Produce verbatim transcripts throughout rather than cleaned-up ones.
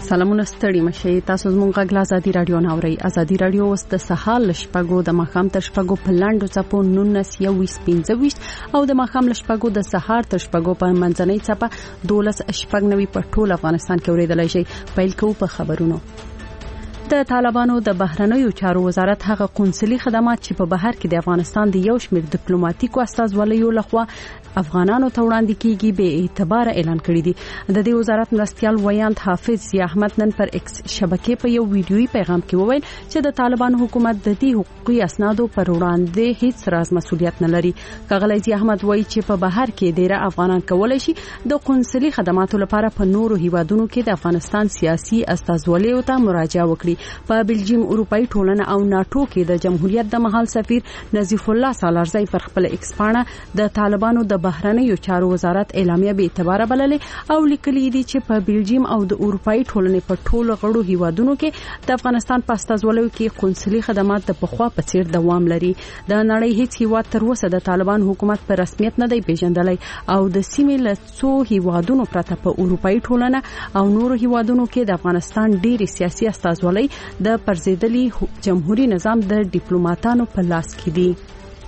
سلامونه ستړي مشه تاسو زموږ غږ لا ازادي رادیو ناوړی ازادي رادیو واست سهال شپږو د مخام تر شپږو په لاندو چپو نونس یو ویس پنځه او د مخام شپږو د سهار تر شپږو په منځنۍ چپه دولس شپږ نوي په ټول افغانستان کې اوریدلای شي. پیل کوو په خبرونو. د طالبانو د بهرنیو چارو وزارت هغه قونسلي خدمات چې په بهر کې د افغانستان د یو شمېر ډیپلوماټیکو استازولیو لخوا افغانانو ته وړاندې کیږي به اعتبار اعلان کړی دي. د دې وزارت مرستيال ویاند حافظ ضیا احمد نن پر ایکس شبکې په یو ویډیويي پیغام کې وویل چې د طالبانو حکومت د دې حقوقي اسنادو پر وړاندې هیڅ راز مسؤلیت نه لري. کغلی ضیا احمد وایي چې په بهر کې ډیره افغانان کولای شي د قونسلي خدماتو لپاره په نورو هیوادونو کې د افغانستان سیاسي استازولیو ته مراجعه وکړي. په بلجیم اروپאי ټولنه او ناتو کې د جمهوریت د محل سفیر نظیف الله سالارزی پر خپل ایکس پاڼه د طالبانو د بهرنیو چارو وزارت اعلامیه به اعتبار بللې او لیکلي دي چې په بلجیم او د اروپאי ټولنې په ټولو غړو هیوادونو کې د افغانستان په استازولیو کې قونسلي خدمات د پخوا په څیر دوام لري. د نړۍ هیڅ هیواد تر اوسه د طالبان حکومت په رسمیت نه دی پیژندلی او د سیمې له څو هیوادونو پرته په اروپאי ټولنه او نورو هیوادونو کې د افغانستان ډېری سیاسي استازولۍ د پرزیدلی جمهوریت نظام د ډیپلوماټانو په لاس کې دي.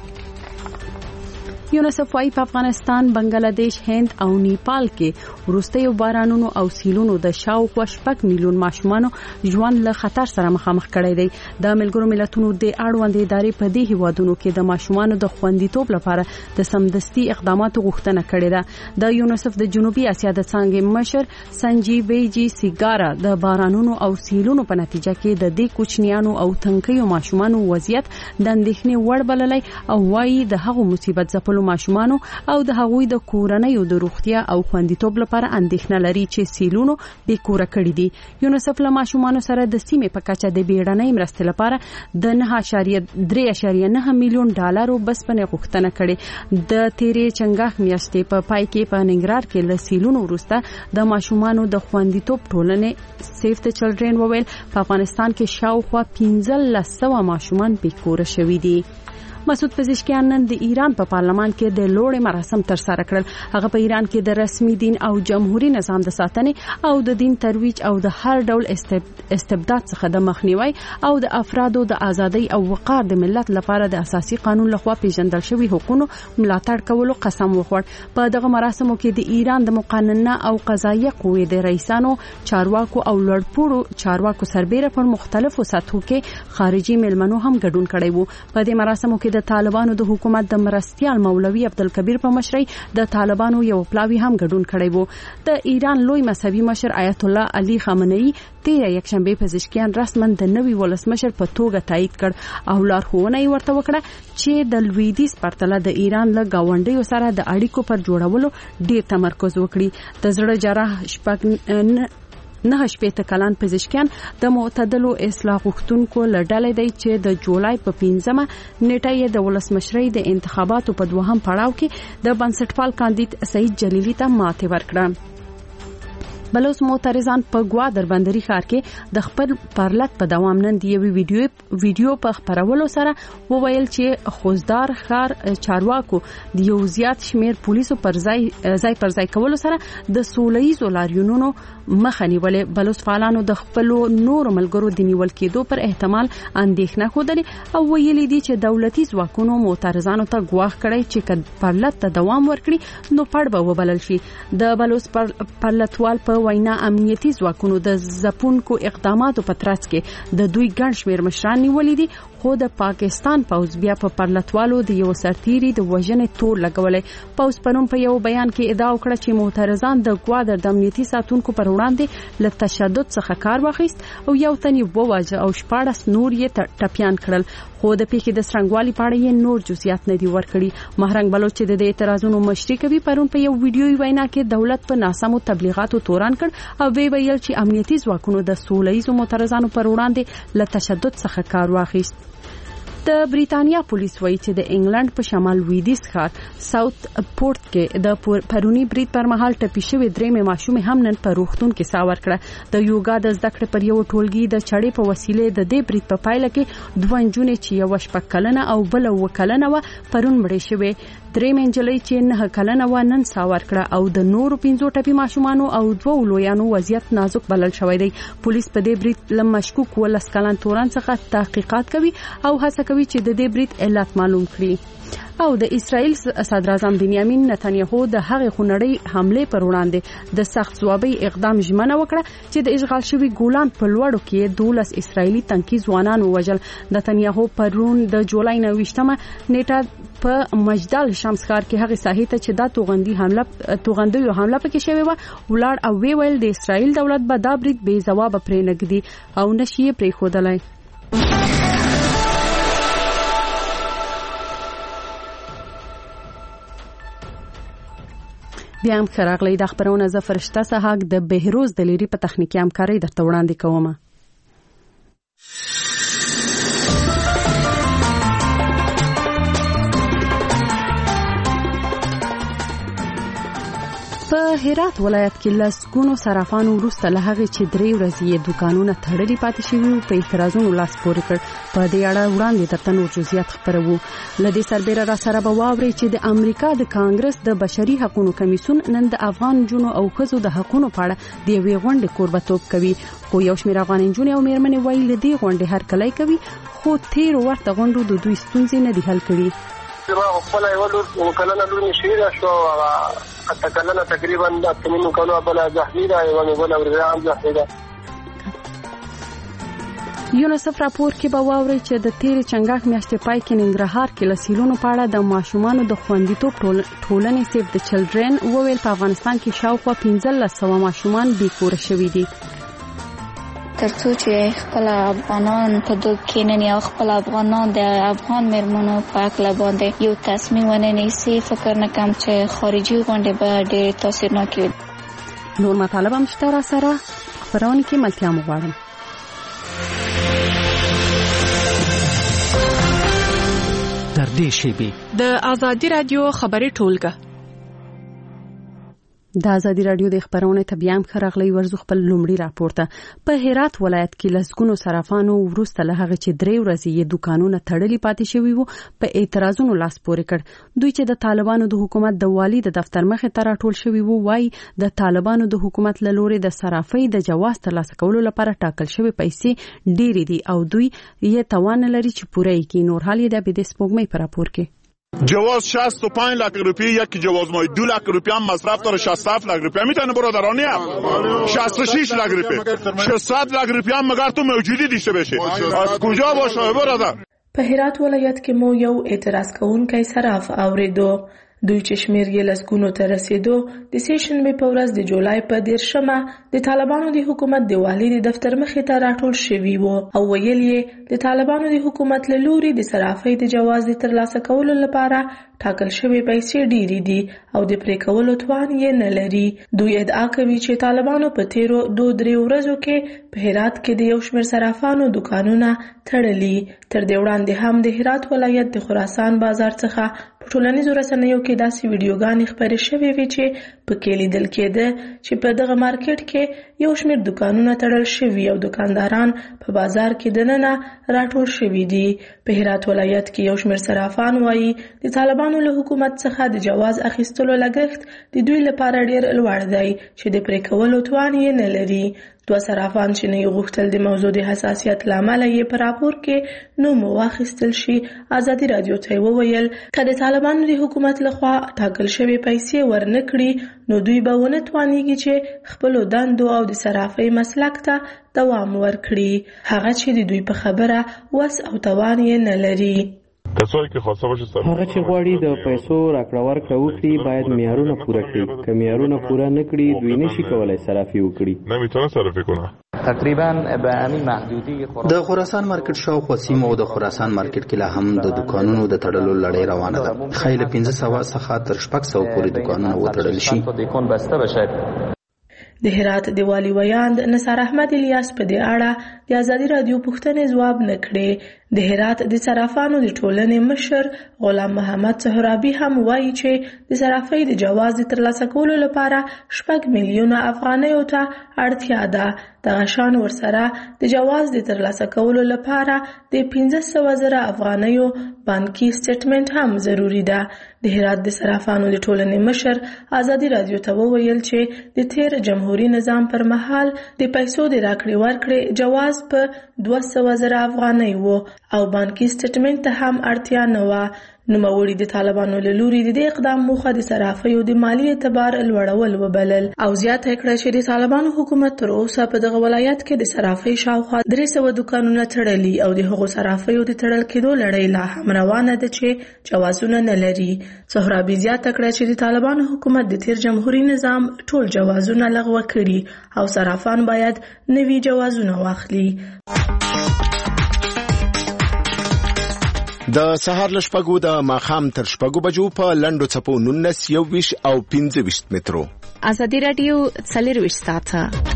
یونیسف وايي په افغانستان، بنگلاديش، هند او نیپال کې وروستیو بارانونو او سیلونو د شاوخوا شپږ میلیون ماشومانو ژوند له خطر سره مخامخ کړی دی. د ملګرو ملتونو د اړوند ادارې په دې هیوادونو کې د ماشومانو د خوندیتوب لپاره د سمدستي اقداماتو غوښتنه کړې ده. د یونیسف د جنوبي اسیا د څانګې مشر سنجیویجی سیګارا د بارانونو او سیلونو په نتیجه کې د دې کوچنیانو او تنکیو ماشومانو وضعیت د اندېښنې وړ بللی او وايي د هغو مصیبت ځپلو ماشومانو او د هغوی د کورنۍ د روغتیا او خوندیتوب لپاره اندېښنه لري چې سیلونو بې کوره کړي دي. یونیسف له ماشومانو سره د سیمې په کچه د بیړنۍ مرستې لپاره د نه اعشاریه درې اعشاریه نه میلیون ډالرو بسپنې غوښتنه کړې. د تیرې چنګاښ میاشتې په پای کې په ننګرهار کې له سیلونو وروسته د ماشومانو د خوندیتوب ټولنې سیف د چلډرن وویل په افغانستان کې شاوخوا پنځلس سوه ماشومان بې کوره شوي دي. مسعود پزشکیان نن د ایران په پارلمان کې د لوړې مراسم تر سره کړل. هغه په ایران کې د رسمي دین او جمهوریت نظام د ساتنې او د دین ترویج او د هر ډول استبداد څخه د مخنیوي او د افرادو د ازادۍ او وقار د ملت لپاره د اساسي قانون لخوا پیژندل شوی حقوقو ملاتړ کولو قسم وخوړ. په دغه مراسمو کې د ایران د مقننه او قضایه قوې د رئیسانو، چارواکو او لوړپوړو چارواکو سربېره پر مختلفو سطحو کې خارجي مېلمنو هم ګډون کړی وو. په دې مراسمو کې د طالبانو د حکومت د مرستيال مولوي عبدالکبیر په مشرۍ د طالبانو یو پلاوی هم ګډون کړی وو. د ایران لوی مذهبي مشر آیت الله علي خامنه‌ای تیره یکشنبه پزشکیان رسماً د نوي ولسمشر په توګه تایید کړ او لارښوونه یې ورته وکړه چې د لویدیځ پرتله د ایران له گاونډیو سره د اړیکو پر جوړولو ډیر تمرکز وکړي. د زړه جراح شپږ نه شپېته کلن پزشکیان د معتدلو اصلاح غوښتونکو له ډلې دی چې د جولای په پنځمه نیټه یې د ولسمشرۍ د انتخاباتو په دوهم پړاو کې د بنسټپال کاندید سعید جلیلی ته ماتې ورکړه. بلوچ معترضان په ګوادر بندري ښار کې د خپل پرلط په دوام نن د یوې ویډیو ویډیو په خپرولو سره وویل چې خوزدار ښار چارواکو د یو زیات شمیر پولیسو پر ځای ځای پر ځای کولو سره د سولهییزو لاریونونو مخه نیولې. بلوچ فعالانو د خپل نور ملګرو د نیول کېدو پر احتمال اندېښنه خوده او ویلي دي چې دولتي ځواکونو معترضانو ته ګواښ کړی چې کله پرلط ته دوام ورکړي نو پړ به وبلل شي. د بلوچ پرلطوال په وینا امنیتي ځواکونو د ځپونکو اقداماتو په ترڅ کې د دوی ګڼ شمیر مشران نیولي دي خو د پاکستان پوز بیا په پرلطوالو د یو سرتیري د وژنې تور لګولې. پوز پرون په یو بیان کې ادعا وکړه چې معترضان د ګوادر د امنیتي ساتونکو پر وړاندې له تشدد څخه کار واخیست او یو تن یې وواژه او شپاړس نور یې ټپیان کړل خو د پیښې د څرنګوالي په اړه یې نور جزئیات نه دي ورکړي. مهرنګ بلوچ چې د اعتراضونو مشري کوي پرون په یو ویډیوي وینا کې دولت په ناسمو تبلیغاتو توران کړ او وی ویل چې امنیتي ځواکونو د سولهییزو معترضانو پر وړاندې له تشدد څخه کار واخیست. د بریتانیا پولیس وایي چې د انګلند په شمال لویدیځ ښار ساوث پورت کې د پرونی برید پر مهال ټپي شوې درېمې ماشومې هم نن په روغتون کې ساه ورکړه. د یوګا د زده کړې پر یو ټولګي د چړې په وسیلې د دې برید په پایله کې دوه نجونې چې یو شپږ کلنه او بل اووه کلنه وه پرون مړې شوې. درې منجلې چې نه کلنه و نن ساور کړه او د نورو پنځو ټپي ماشومانو او دوه لویانو وضعیت نازک بلل شوی دی. پولیس په دې برید لم مشکوک ولس کلن تورن څخه تحقیقات کوي او هڅه کوي چې د دې برید علت معلوم کړي. او د اسرائیل صدر اعظم بنیامین نتنیاهو د هغې خونړۍ حمله پر وړاندې د سخت ځوابي اقدام ژمنه وکړه چې د اشغال شوي ګولان په لوړو کې دولس اسرائیلي تنکي ځوانان ووژل. نتنیاهو پرون د جولای نه ویشتمه نیټه په مجدل شمس ښار کې هغې ساحې ته چې دا توغندي حمله توغندیو حمله پکې شوې وه ولاړ او وی ویل د اسرائیل دولت به دا برید بې ځوابه پرې نږدي او نشي یې پرېښودلی. بیا هم خراغلی د خبرونه ز فرشته سهاک د بهروز د لری په تخنیکی همکاري درته وړاندې کوم. په هرات ولایت کې لسګونو صرافانو وروسته له هغې چې درې ورځې یې دوکانونه تړلي پاتې شوي وو په اعتراضونو لاس پورې کړ. په دې اړه وړاندې درته نور جزئیات خپروو. له دې سربیره را سره به واورئ چې د امریکا د کانګرس د بشري حقوقو کمیسیون نن د افغان نجونو او ښځو د حقوقو په اړه د یوې غونډې کوربهتوب کوي. خو یو شمېر افغان نجونې او میرمنې وایي له دې غونډې هرکلی کوي خو تېرو ورته غونډو د دوی ستونزې نه دي حل کړي. ما خپل یو لور کلنه لور نشیده شو حتی کلنه تقریبا د تمنو کلو بلا زحمیده یو نه بلا ورزان زحمیده. یونیسف راپور کې به واوري چې د تیرې چنګاښ میاشتې پای کې ننګرهار کې لسیلونو په اړه د ماشومانو د خوندیتوب ټولنې سیف د چلډرن وویل په افغانستان کې شاوخوا پنځلس سوه ماشومان بې کوره شوي دي. ترڅو چې خپل افغانان په دوه کې نه یا خپل افغانان د افغان مرمنو په اړه باندې یو تصمیم ونیسي فکر نه کوم چې خارجي غونډه به ډېر تاثیرناک وي. نور مطالب هم شته را سره خبرونه کې ملتیا مو غواړم. تر دې شیبې د ازادي رادیو خبري ټولګه د ازادي رادیو د خبرونه تبيام خرغلی ورزو خپل لومړی راپورته. په هرات ولایت کې لسګونو صرافانو وروسته له هغه چې درې ورځې یې دوکانونه تړلي پاتې شوي وو په اعتراضونو لاس پورې کړ. دوی چې د طالبانو د حکومت د والي د دفتر مخې ته راټول شوي وو وایي د طالبانو د حکومت له لوري د صرافۍ د جواز ترلاسه کولو لپاره ټاکل شوی پیسې ډېرې دي او دوی یې توان لري چې پوره کړي. نور حال یې د بده سپوږمۍ پر راپور کې جواز شصت و پنج لاک روپیه یک جواز مای دو لاک روپیه هم مصرف داره شصت و هفت لاک روپیه میتونه برادرانی هم شصت و شش لاک روپیه شصت لاک روپیه هم مگر تو موجودی داشته بشه از کجا باشه برادر. په هرات ولایت کې مو یو اعتراض کوونکی صراف اوریدو. دوی چې شمیر یې لسګونو ته رسیدو د سیشنبې په ورځ د جولای په دیرشمه د طالبانو د حکومت د والي د دفتر مخې ته راټول شوي وو او ویل یې د طالبانو د حکومت له لوري د صرافۍ د جواز د ترلاسه کولو لپاره ټاکل شوی پیسې ډېرې دي او د پرې کولو توان یې نه لري. دوی ادعا کوي چې طالبانو په تیرو دوه درې ورځو کې په هرات کې د یو شمېر صرافانو دکانونه تړلي. تر دې وړاندې هم د هرات ولایت د خراسان بازار څخه په ټولنیزو رسنیو کې داسې ویډیوګانې خپرې شوې وې چې پکې لیدل کېده چې په دغه مارکیټ کې یو شمېر دکانونه تړل شوي او دکانداران په بازار کې دننه راټول شوي دي. په هرات ولایت کې یو شمېر صرافان وایي د طالبانو له حکومت څخه د جواز اخیستلو لګښت د دوی لپاره ډېر لوړ دی چې د پرې کولو توان یې نه لري. دوه صرافان چې نه غوښتل د موضوع د حساسیت لامل یې په راپور کې نوم واخیستل شي ازادي رادیو ته وویل کله طالبانو د حکومت لخوا ټاکل شوی پیسې ورنکړي نو دوی به ونه توانیږي چې خپل دندو او د صرافۍ مسلک ته دوام ورکړي. هغه چې د دوی په خبره وس او توان یې نه لري. کسایی که خواسته باشه صرف هغه چې غواړي د پیسو راکړه ورکړه وکړي باید معیارونه پوره کړي. که معیارونه پوره نه کړي دوی نشي کولای صرافي وکړي. نمیتونه صرافی کنه. تقریبا به همین محدودی د خراسان مارکیټ شاوخوا سیمو او د خراسان مارکیټ کې لا هم د دکانونو د تړلو لړۍ روانه ده. خیل پنځه سوه څخه تر شپږ سوه پورې دکانونه وتړل شي. دکان بسته بشه. د هرات د والي ویاند نثار احمد الیاس په دې اړه د ازادي رادیو پوښتنې ځواب نه کړي. د هرات د صرافانو د ټولنې مشر غلام محمد سهرابي هم وایي چې د صرافۍ د جواز د ترلاسه کولو لپاره شپږ میلیونه افغانیو ته اړتیا ده. دغه شان ورسره د جواز د ترلاسه کولو لپاره د پنځه سوه زره افغانیو بانکي سټیټمنټ هم ضروری ده. د هرات د صرافانو د ټولنې مشر ازادي رادیو ته وویل چې د تیر جمهوریت نظام پر مهال د پیسو د راکړې ورکړې جواز په دوه سوه زره افغانۍ و او بانکي سټیټمنټ ته هم اړتیا نه وه. نوموړي د طالبانو له لوري د دې اقدام موخه د صرافیو د مالی اعتبار لوړول وبلل او زیاته کړه چې د طالبانو حکومت تر اوسه په دغه ولایت کې د صرافۍ شاوخوا درې سوه دکانونه تړلي او د هغو صرافیو د تړل کېدو لړۍ لا هم روانه ده چې جوازونه نه لري. سهرابي زیاته کړه چې د طالبانو حکومت د تیر جمهوریت نظام ټول جوازونه لغوه کړي او صرافان باید نوي جوازونه واخلي. د سهار له شپږو د ماښام تر شپږو بجو په لنډو څپو نولس یوویشت او پنځه ویشت مترو. ازادي راډیو څلرویشت ساعته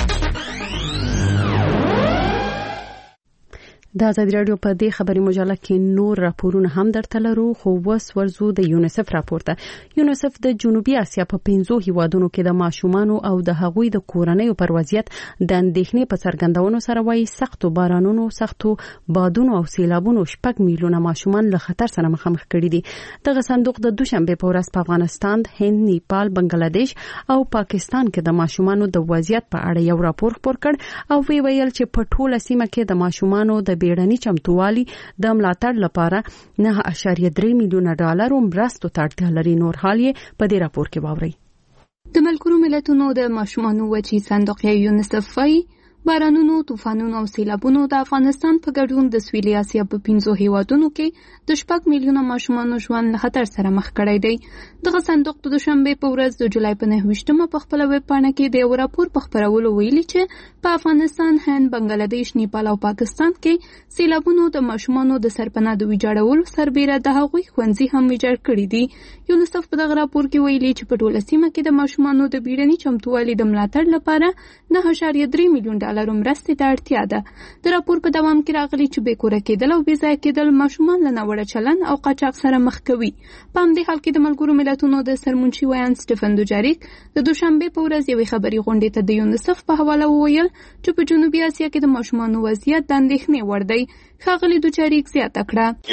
د ازادي راډیو په دې خبري مجله کې نور راپورونه هم درته لرو، خو وس ورزو د یونیسف راپورته. یونیسف د جنوبي اسیا په پنځو هیوادونو کې د ماشومان او د هغوی د کورنۍ پر وضعیت د اندېښنې په څرګندونو سره وايي سختو بارانونو، سختو بادونو او سیلابونو شپږ میلیونه ماشومان له خطر سره مخامخ کړي دي. دغه صندوق د دوشنبه په ورځ په افغانستان، هند، نیپال، بنگلاديش او پاکستان کې د ماشومانو د وضعیت په اړه یو راپور خپور کړ او وی ویل چې په ټوله سیمه کې د ماشومانو د بیړني چمتووالي د ملاتړ لپاره نه اعشاریه درې میلیونه ډالر مرستو ته اړتیا لري. نور حال یې په دې راپور کې واورئ. د ملګرو ملتونو د ماشومانو وچی صندوق یونیسف وايي بارانونو، طوفانونو او سیلابونو د افغانستان په ګډون د سویلي اسیا په پنځو هیوادونو کې د شپږ میلیونه ماشومانو ژوند له خطر سره مخ کړی دی. دغه صندوق د دوشنبه په ورځ د جولای په نهه ویشتمه په خپل ویب پاڼه کې د یو راپور په خپرولو ویلي چې په افغانستان، هند، بنگلاديش، نیپال او پاکستان کې سیلابونو د ماشومانو د سرپناه د ویجاړولو سربېره د هغوی ښوونځي هم ویجاړ کړي دي. یونیسف په دغه راپور کې ویلي چې په ټوله سیمه کې د ماشومانو د بیړني چمتووالي د ملاتړ لپاره نه اعشاریه درې میلیون ډالر مرستې ته اړتیا ده. د راپور په دوام کې راغلي چې بې کوره کېدل او بې ځایه کېدل ماشومان له ناوړه چلند او قاچاق سره مخ کوي. په همدې حال کې د ملګرو ملتونو د سرمنشي ویان سټیفن دوجاریک د دوشنبه په ورځ یوې خبري غونډې ته د یونیسف په حواله وویل چې په جنوبي اسیا کې د ماشومانو وضعیت د اندېښنې وړ دی. ښاغلي دوجاریک زیاته کړه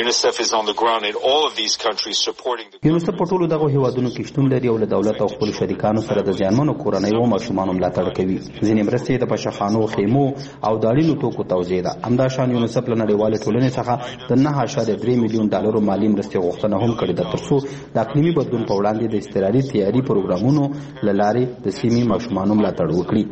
یونیسف په ټولو دغو هیوادونو کې شتون لري او له دولت او خپلو شریکانو سره د زیانمنو کورنیو او ماشومانو ملاتړ کوي. ځینې مرستې د پشخانو، خیمو او د اړینو توکو توزیع ده. همداشان یونیسف له نړیوالې ټولنې څخه د نه اعشاریه درې میلیون ډالرو مالي مرستې غوښتنه هم کړې ده ترڅو د اقلیمي بدلون په وړاندې د اضطراري تیاري پروګرامونو له لارې د سیمې ماشومانو ملاتړ وکړي.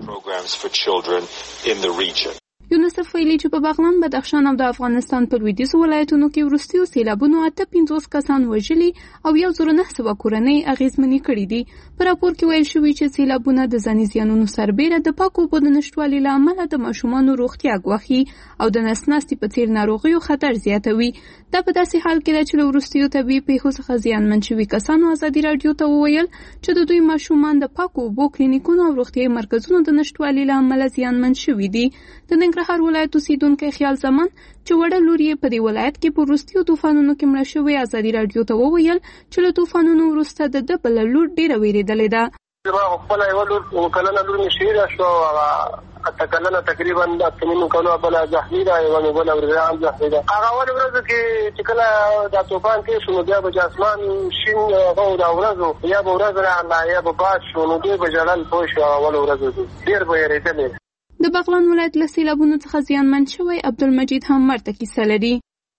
یونیسف ویلي چې په بغلان، بدخشان او د افغانستان په لویدیځو ولایتونو کې وروستیو سیلابونو اته پنځوس کسان وژلي او یو زر نه سوه کورنۍ اغېزمنې کړي دي. په راپور کې ویل شوي چې سیلابونه د ځاني زیانونو سربېره د پاکو اوبو د نشتوالي له امله د ماشومانو روغتیا ګواښي او د نس ناستي په څېر ناروغیو خطر زیاتوي. دا په داسې حال کې ده چې له وروستیو طبیعي پیښو څخه زیانمن شوي کسانو ازادي راډیو ته وویل چې د دوی ماشومان د پاکو اوبو کلینیکونو او روغتیایي مرکزونو د نشتوالي له امله زیانمن شوي دي. د ننګرهار ولایت اوسیدونکی خیال زمان چې وړه لور یې په دې ولایت کې په وروستیو طوفانونو کې مړه شوې ازادي راډیو ته وویل چې له طوفانونو وروسته د ده بله لور ډېره ویرېدلې ده. ما خپله یوه لور کلنه لور مې شهیده شوه، هغه اته کلنه تقریبا اته نیمو کلو بله زخمي ده، یوه مې بله ورځ هم زخمي ده. هغه اولې ورځو کې چې کله دا طوفان تېر شو نو بیا به چې اسمان شین هغه دا ورځ یا به ورځ راغله یا به باد شو نو دوی به ژړل پوه شو. هغه اولې ورځو کې ډېر به یېرېدلې. د بغلان ولایت له سیلابونو څخه زیانمن شوی عبدالمجید هم مرته کیسه لري.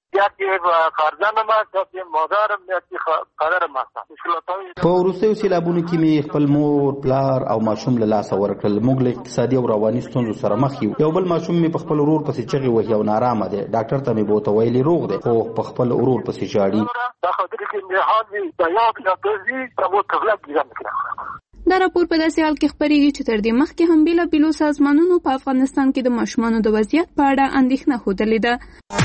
په وروستیو سیلابونو کې مې خپل مور، پلار او ماشوم له لاسه ورکړل. موږ له اقتصادي او رواني ستونزو سره مخ یو. یو بل ماشوم مې په خپل ورور پسې چغې وهي او نارامه دی. ډاکټر ته مې بوته ویلي روغ دی، خو په خپل ورور پسې ژاړي. دا راپور په داسې حال کې خپریږي چې تر دې مخکې هم بېلابېلو سازمانونو په افغانستان کې د ماشومانو د وضعیت په اړه اندېښنه ښودلې ده.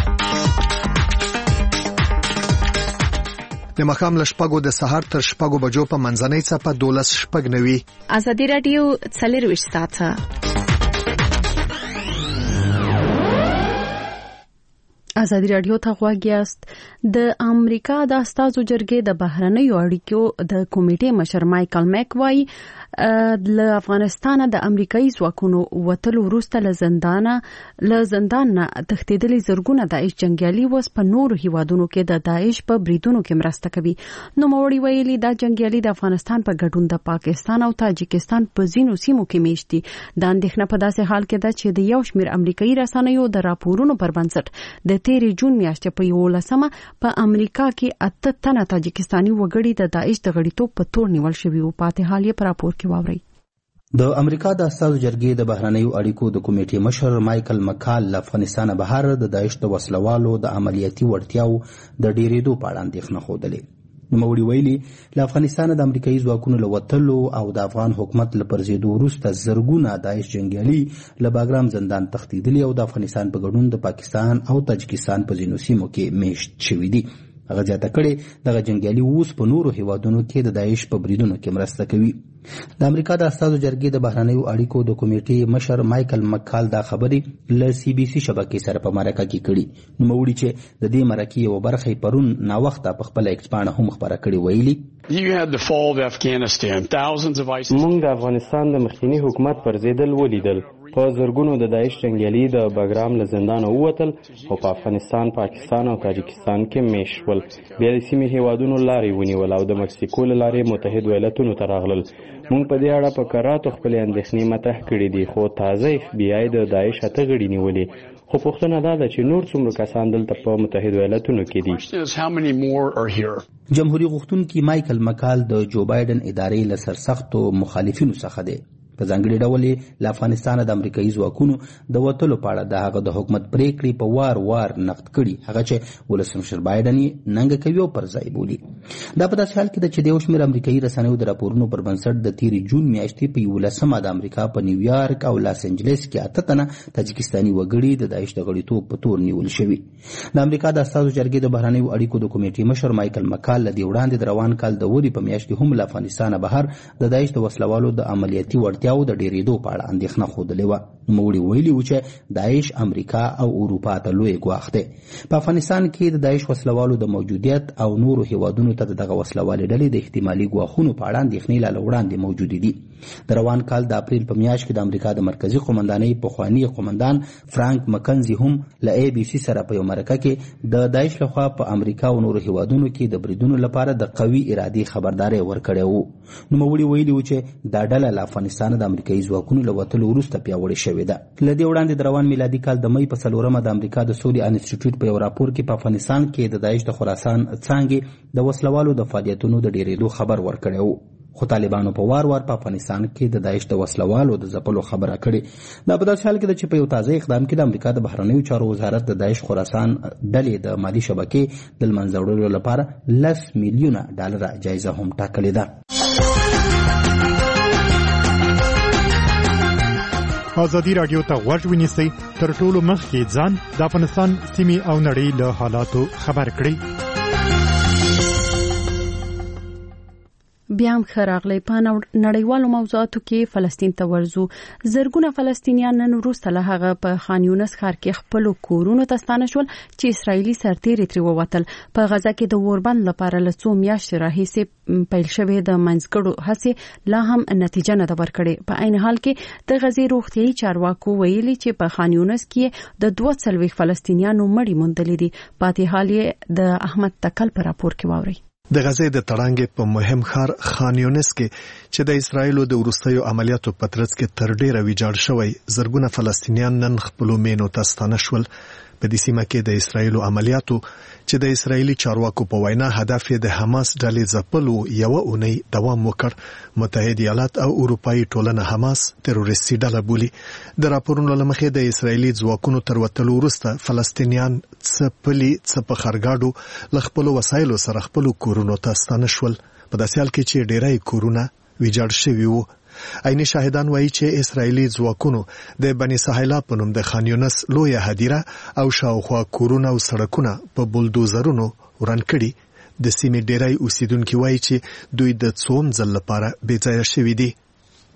د ماښام له شپږو د سهار تر شپږو بجو په منځنۍ څپه دولس شپږ نوي. ازادي راډیو څلرویشت ساعته ازادي رادیو ته غوږ یاست. د امریکا د استازو جرګې د بهرنیو اړیکو د کمیټې مشر مایکل میک وایي له افغانستانه د امریکایي ځواکونو وتلو وروسته له زندانه له زندان نه تښتېدلي زرګونه داعش جنګیالي اوس په نورو هیوادونو کې د داعش په بریدونو کې مرسته کوي. نوموړي ویلي دا جنګیالي د افغانستان په ګډون د پاکستان او تاجکستان په ځینو سیمو کې میشت دي. د اندېښنه په داسې حال کې ده چې د یو شمېر امریکایي رسنیو د راپورونو پر بنسټ د تیرې جون میاشتې په یولسمه په امریکا کې اته تنه تاجکستاني وګړي د داعش د غړیتوب په تور نیول شوي وو. پاتې حال یې په راپور کې واورئ. د امریکا د استازو جرګې د بهرنیو اړیکو د کمیټې مشر مایکل مکال له افغانستان بهر د داعش د وسلوالو د عملیاتي وړتیاو د ډیرېدو په اړه اندېښنه ښودلې. نوموړي ویلي له افغانستان د امریکایي ځواکونو له وتلو او د افغان حکومت له پرځېدو وروسته زرګونه داعش جنګیالي له باګرام زندان تښتېدلي او د افغانستان په ګډون د پاکستان او تاجکستان په ځینو سیمو کې میشت شوي دي. هغه زیاته کړې دغه جنګیالي اوس په نورو هیوادونو کې د داعش په بریدونو کې مرسته کوي. د امریکا د استازو جرګې د بهرنیو اړیکو د کمیټې مشر مایکل مکال دا خبرې له سی بي سي شبکې سره په مرکه کې کړي. نوموړي چې د دې مرکې یوه برخه یې پرون ناوخته په خپله ایکس پاڼه هم خپره کړې ویلي موږ د افغانستان د مخکینی حکومت پر ضد ولیدل. په زرګونو د داعش جنګیالي د باګرام له زندانه ووتل او په افغانستان، پاکستان او تاجکستان کې میشت شول. بیا د سیمې هیوادونو لارې ونیول او د مکسیکو له لارې متحد ایالتونو ته راغلل. موږ په دې اړه په کراتو خپلې اندېښنې مطرح کړې دي، خو تازه اف بی آی د داعش اته غړي نیولې. خو پوښتنه دا ده چې نور څومره کسان دلته په متحد ایالتونو کې دي. جمهوریت غوښتونکي مایکل مکال د جو بایدن ادارې له سرسختو مخالفینو څخه دی. په ځانګړي ډول له افغانستانه د امریکایي ځواکونو د وتلو په اړه د هغه د حکومت پریکړې په وار وار نقد کړي، هغه چې ولسمشر بایدن یې ننګه کوي او پر ځای بولي. دا په داسې حال کې ده چې د یو شمېر امریکایي رسنیو د راپورونو پر بنسټ د تیرې جون میاشتې په یولسمه د امریکا په نیویارک او لاس انجلس کې اته تنه تاجکستاني وګړي د داعش د غړیتوب په تور نیول شوي. د امریکا د استازو جرګې د بهرنیو اړیکو د کمیټې مشر مایکل مکال له دې وړاندې د روان کال د وري په میاشت کې هم له افغانستانه بهر د داعش د وسلوالو د عملیاتي وړتیاو د ډیرېدو په اړه اندېښنه ښودلې وه. نوموړي ویلي و چې داعش امریکا او اروپا ته لوی ګواښ دی. په افغانستان کې د داعش وسلوالو د موجودیت او نورو هیوادونو ته د دغه وسلوالې ډلې د احتمالي ګواښونو په اړه اندېښنې لا له وړاندې موجودې دي. د روان کال د اپریل په میاشت کې د امریکا د مرکزي قومندانۍ پخواني قومندان فرانک مکنزي هم له ای بي سي سره په یو مرکه کې د داعش لخوا په امریکا او نورو هیوادونو کې د بریدونو لپاره د قوي ارادې خبرداری ورکړی و. نوموړي ویلي و چې دا ډله له افغانستانه د امریکایي ځواکونو له وتلو وروسته پیاوړې شوې ده. له دې وړاندې د روان میلادي کال د مۍ په څلورمه د امریکا د سولې انسټیټیوټ په یو راپور کې په افغانستان کې د داعش د خراسان څانګې د وسلوالو د فعالیتونو د ډیرېدو خبر ورکړی و. خو طالبانو په وار وار په افغانستان کې د داعش د وسلوالو د ځپلو خبره کړې. دا په داسې حال کې ده چې په یو تازه اقدام کې د امریکا د بهرنیو چارو وزارت د داعش خراسان ډلې د مالي شبکې د له منځه وړلو لپاره لس میلیونه ډالره جایزه هم ټاکلې ده. ازادي رادیو ته غوږ ونیسئ، تر ټولو مخکې ځان د افغانستان سیمې او نړۍ له حالاتو خبر کړئ. بیا هم ښه راغلی. په نړیوالو موضوعاتو کې فلسطین ته ورځو. زرګونه فلسطینیان نن وروسته له هغه په خان یونس ښار کې خپلو کورونو ته ستانه شول چې اسرائیلي سرتیري ترې ووتل. په غزه کې د اوربند لپاره له څو میاشتې راهیسې پیل شوې د منځګړو هڅې لا هم نتیجه نه ده ورکړې. په عین حال کې د غزې روغتیایي چارواکو ویلي چې په خان یونس کې د دوه څلوېښت فلسطینیانو مړي موندلي دي. پاتې حال یې د احمد تکل په راپور کې واورئ. د غزې د تړانګې په مهم ښار خان یونس کې چې د اسرایلو د وروستیو عملیاتو په ترڅ کې تر ډیره ویجاړ شوی، زرګونه فلسطینیان نن خپلو مینو ته ستانه شول. په دې سیمه کې د اسرایلو عملیاتو چې د اسرایلي چارواکو په وینا هدف یې د حماس ډلې ځپلو یوه اونۍ دوام وکړ. متحد ایالات او اروپایي ټولنه حماس تروریستي ډله بولي. د راپورونو له مخې د اسرایلي ځواکونو تر وتلو وروسته فلسطینیان څه پلي څه په خرګاډو له خپلو وسایلو سره خپلو کورونو ته ستانه شول، په داسې حال کې چې ډیری کورونه ویجاړ شوي وو. عیني شاهدان وایي چې اسرایلي ځواکونو د بني سهیلا په نوم د خان یونس لویه هدیره او شاوخوا کورونه او سړکونه په بولدوزرونو وران کړي. د سیمې ډیری اوسیدونکي وایي چې دوی د څوم ځل لپاره بې ځایه شوي دي.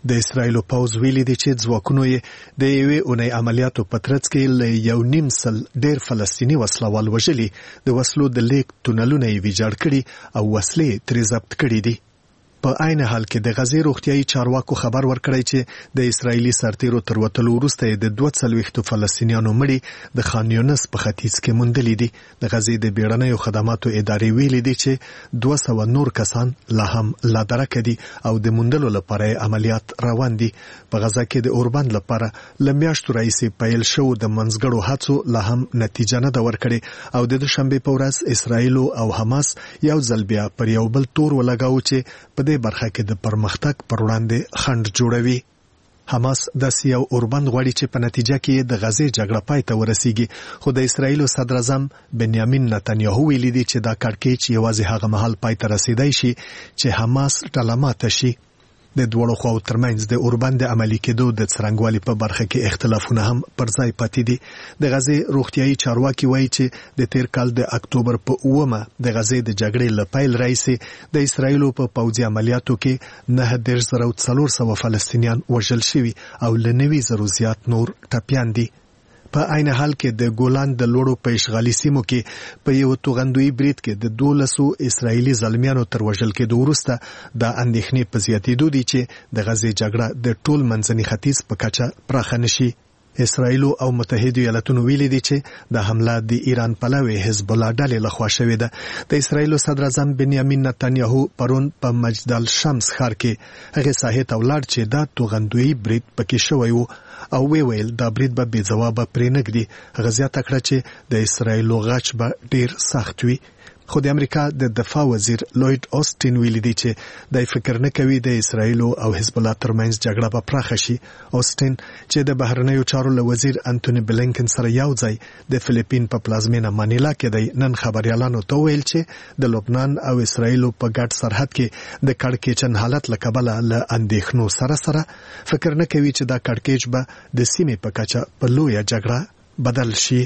د اسرایل پوز ویلي دی چې ځواکونو یې د یوې اونۍ عملیاتو په ترڅ کې له یو نیم سل ډېر فلسطیني وسلوال وژلي، د وسلو د لیک تونلونه یې ویجاړ کړي او وسلې ترې ضبط کړي دي. په عین حال کې د غزې روغتیايي چارواکو خبر ورکړی چې د اسرایلی سرتیرو تر وتلو وروسته د دوه څلوېښتو فلسطینیانو مړي د خان یونس په ختیځ کې موندلي دي. د غزې د بیړنیو خدماتو ادارې ویلي دي چې دوه سوه نور کسان لا هم لا درکه دي او د موندلو لپاره عملیات روان دي. په غزه کې د اوربند لپاره له میاشتو راهیسې پیل شو د منځګړو هڅو لا هم نتیجه نه ده ورکړې او د دوشنبې په ورځ اسرایل او حماس یو ځل بیا پر یو بل تور ولګاوه چې په دې برخه کې د پرمختګ پر وړاندې خنډ جوړوي. حماس داسې یو اوربند غواړي چې په نتیجه کې د غزې جګړه پای ته ورسیږي، خو د اسرایل صدر اعظم بنیامین نتنیاهو ویلي دی چې دا کړکېچ یوازې هغه مهال پای ته رسیدای شي چې حماس ډله ماته شي. د دوړو خواو ترمنځ د اوربند عملي کېدو د څرنګوالي په برخه کې اختلافونه هم پر ځای پاتې دي. د غزې روغتیايي چارواکي وایي چې د تیر کال د اکتوبر په اومه د غزې د جګړې له پیل راهیسې د اسرایلو په پوځي عملیاتو کې نه دېرش زره څلور سوه فلسطینیان وژل شوي او له نوي زرو زیات نور ټپیان دي. په عین حال کې د ګولان د لوړو په اشغالي سیمو کې په یو توغندوي برید کې د دولسو اسرایلی زلمیانو تر وژل کېدو وروسته د اندېښنې په زیاتېدو دي چې د غزې جګړه د ټول منځني ختیځ په کچه پراخه نشي. اسرایل او متحده ایالاتونو ویلي دي چې د حمله د ایران پلوي حزب الله ډلې لخوا شوې ده. د اسرایل صدر اعظم بنیامین نتنیاهو پرون په مجدل شمس ښار کې هغه ساحې ته ولاړ چې دا توغندوي برید پکې شوی وو او وی ویل دا برید به بې ځوابه پرې نږدي. هغه زیاته کړه چې د اسرایل غچ به ډیر سخت وي. خو د امریکا د دفاع وزیر لوید اوسټین ویلي دی چې د فکر نه کوي د اسرایل او حزب الله ترمنځ جګړه به پراخه شي. اوسټین چې د بهرنیو چارو له وزیر انټونی بلینکن سره یو ځای د فلیپین په پلازمینه مانیلا کې دی، نن خبريالانو ته ویل چې د لبنان او اسرایل په ګډ سرحد کې د کړکېچن حالت له کبله له اندېښنو سره سره فکر نه کوي چې دا کړکېچ به د سیمې په کچه په لویه جګړه بدل شي.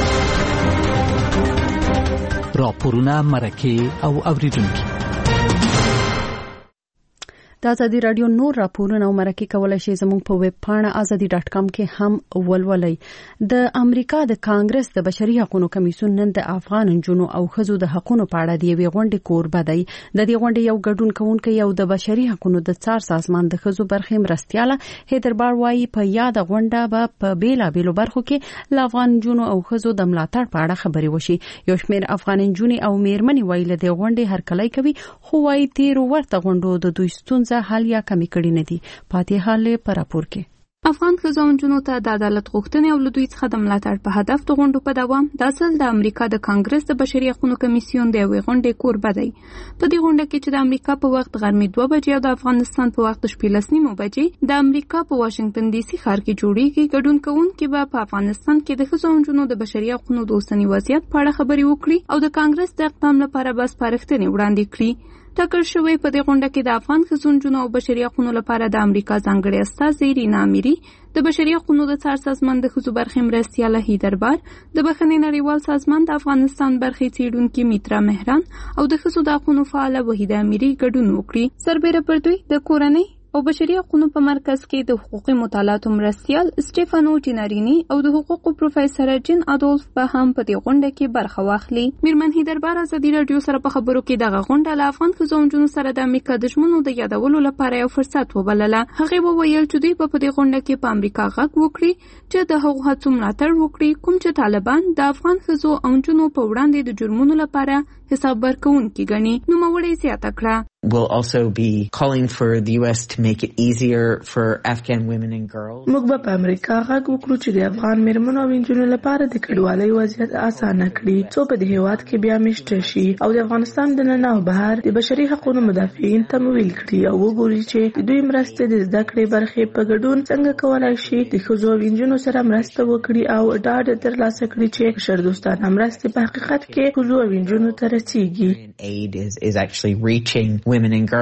راپورونه، مرکې او اوریدونکي. د ازادي رادیو نور راپورونه او مرکې کولای شي زموږ په ویب پاڼه ازادي ډاټ کام کې هم ولولئ. د امریکا د کانګرس د بشري حقوقو کمیسیون نن د افغان جنونو او ښځو د حقوقو په اړه د یوې غونډې کوربه دی. د دې غونډې یو ګډون کوونکی یو د بشري حقوقو د څار سازمان د ښځو برخې مرستیاله هیدربار وایي په یاد غونډه به په بیلابېلو برخو کې له افغان جنونو او ښځو د ملاتړ په اړه خبرې وشي. یو شمېر افغان جنونې او میرمنې وایي له دې غونډې هرکلی کوي، خو وایي تیر ورته غونډو د دوی ستونزه حل یا کمی کړي نه دي. پاتې حال په راپور کې افغان ښځو او نجونو ته د عدالت غوښتنې او له دوی څخه د ملاتړ په هدف د غونډو په دوام د اصل د امریکا د کانګرس د بشري حقوقو کمیسیون د یوې غونډې کوربه دی. په دې غونډه کې چې د امریکا په وخت غرمې دوه بجې او د افغانستان په وخت شپې لس نیمو بجې د امریکا په واشنگټن ډي سي ښار کې جوړیږي، ګډون کوونکي به په افغانستان کې د ښځو او نجونو د بشري حقوقو د اوسني وضعیت په اړه خبرې وکړي او د کانګرس د اقدام لپاره به سپارښتنې وړاندې کړي. ټاکل شوی په دې غونډه کې د افغان ښځو نجونو او بشري حقوقو لپاره د امریکا ځانګړي استازي رینا امیري، د بشري حقوقو د څار سازمان د ښځو برخې مرستیاله هیدربار، د بخښنې نړیوال سازمان د افغانستان برخې څیړونکي میترا مهران او د ښځو د حقوقو فعاله وحیده امیري ګډون وکړي. سربېره پر دوی د کورنۍ او بشري حقوقو په مرکز کې د حقوقي مطالعاتو مرستیال سټيفانو جینارینی او د حقوقو پروفیسور جین اډولف به هم په دې غونډه کې برخه واخلي. میرمن هیدربار ازادي رادیو سره په خبرو کې دغه غونډه له افغان ښځو او نجونو سره د امریکا د ژمنو د یادولو لپاره یو فرصت وبلله. هغه وویل چې دوی په دې غونډه کې په امریکا غږ وکړي چې د هغو هڅو ملاتړ وکړي کوم چې طالبان د افغان ښځو او نجونو په وړاندې د جرمونو لپاره حساب ورکوونکي ګڼي. نوموړې زیاته کړه will also be calling for the U S to make it easier for Afghan women and girls. موږ به په امریکا غږ وکړو چې د افغان میرمنو او نجونو لپاره د کډوالۍ وضعیت اسانه کړي، څو په دې هیواد کې بیا میشته شي او د افغانستان د نن او بهر د بشري حقوقو مدافعین تمویل کړي او وګوري چې د دوی مرستې د زده کړې برخې په ګډون څنګه کولای شي د ښځو او نجونو سره مرسته وکړي او ډاډ ترلاسه کړي چې بشردوستانه مرستې په حقیقت کې ښځو او نجونو ته رسیږي. Aid is, is actually reaching women and girls.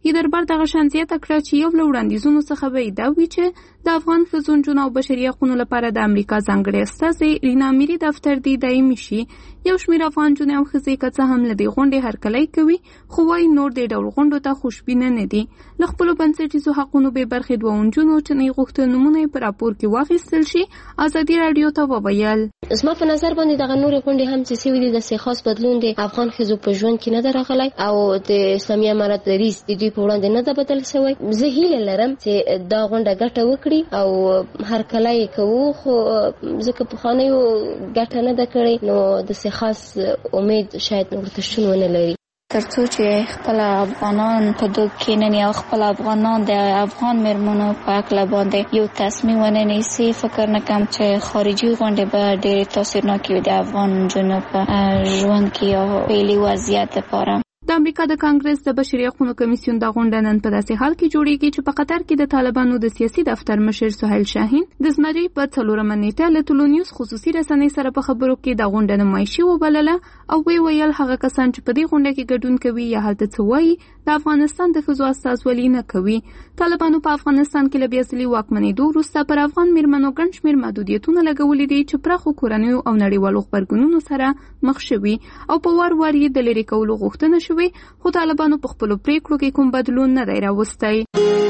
هیدربر دغه شان زیاته کړه چې یو له وړاندیزونو څخه به دا وي چې د افغان ښځو نجونو او بشري حقوقو لپاره د امریکا ځانګړې استازې رینا میري دفتر دی دایمي شي. یو شمېر افغان نجونې او ښځې که څه هم له دې غونډې هرکلی کوي خو وایي نور دې ډول غونډو ته خوشبینه نه دي. له خپلو بنسټیزو حقونو بې برخې دوه نجونو چې نه یې غوښتل نومونه یې په راپور کې واخیستل شي ازادي راډیو ته وویل. زما په نظر باندې دغه نورې غونډې هم چې سوي دي داسې خاص بدلون د افغان ښځو په ژوند کې نه ده راغلی او د اسلامي امارت دریځ د دوی په وړاندې نه ده بدل شوی. زه هیله لرم چې دا غونډه ګټه وکړي او هرکلی یې کوو خو ځکه پخوانیو ګټه نه ده کړې نو داسې خاص امید شاید ورته شتون ونه لري. ترڅو چې خپل افغانان په دوه کینن یا خپل افغانان د افغان مرمنو په اړه باندې یو تصمیم ونه نیسي فکر نه کوم چې خارجي غونډې به ډېر تاثیرناک وي د افغان جنو په ژوند کې یا فعلي وضعیت لپاره. د امریکا د کانګرس د بشري حقوقو کمیسیون د غونډه نن په داسې حال کې جوړیږي چې په قطر کې د طالبانو د سیاسي دفتر مشر سهیل شاهین د زمري په څلورمه نیټه له ټولنیوز خصوصي رسنۍ سره په خبرو کې د غونډې نمایشي وبلله او وی ویل هغه کسان چې په دې غونډه کې ګډون کوي یا هلته څه وایي د افغانستان د ښځو استازولي نه کوي. طالبانو په افغانستان کې له بیا ځلي واکمنېدو وروسته پر افغان میرمنو ګڼ شمېر محدودیتونه لګولي دي چې پراخو کورنیو او نړیوالو غبرګونونو سره مخ شوي او په وار وار یې د لرې کولو غوښتنه شوې خو طالبانو په خپلو پریکړو کې کوم بدلون نه دی راوستی.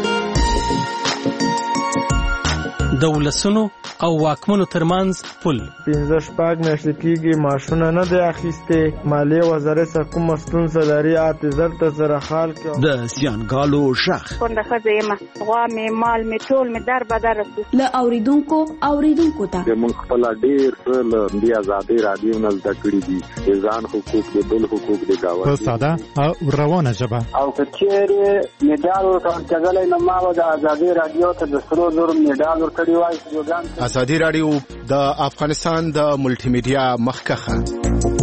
د ولسونو او واکمنو ترمنځ پل پنځه شپږ میاشتې کېږي معاشونه نه دی اخیستې مالیې وزارت څخه کومه ستونزه لري اته زر ته سره خال کې د زیانګالو شخ کونډه ښځه یم غوا مې مال مې ټول مې در بدر له اوریدونکو اوریدونکو ته موږ خپل ډېر څه له دې ازادي رادیو نه زده کړي دي د ځان حقوق د بل حقوق د گاوه په ساده او روانه ژبه او کچېره میډال ورکړل نو ما د ازادي رادیو ته د سرو زر میډال ورکړی وای. ازادي راډیو د افغانستان د ملټي میډیا مخکخه.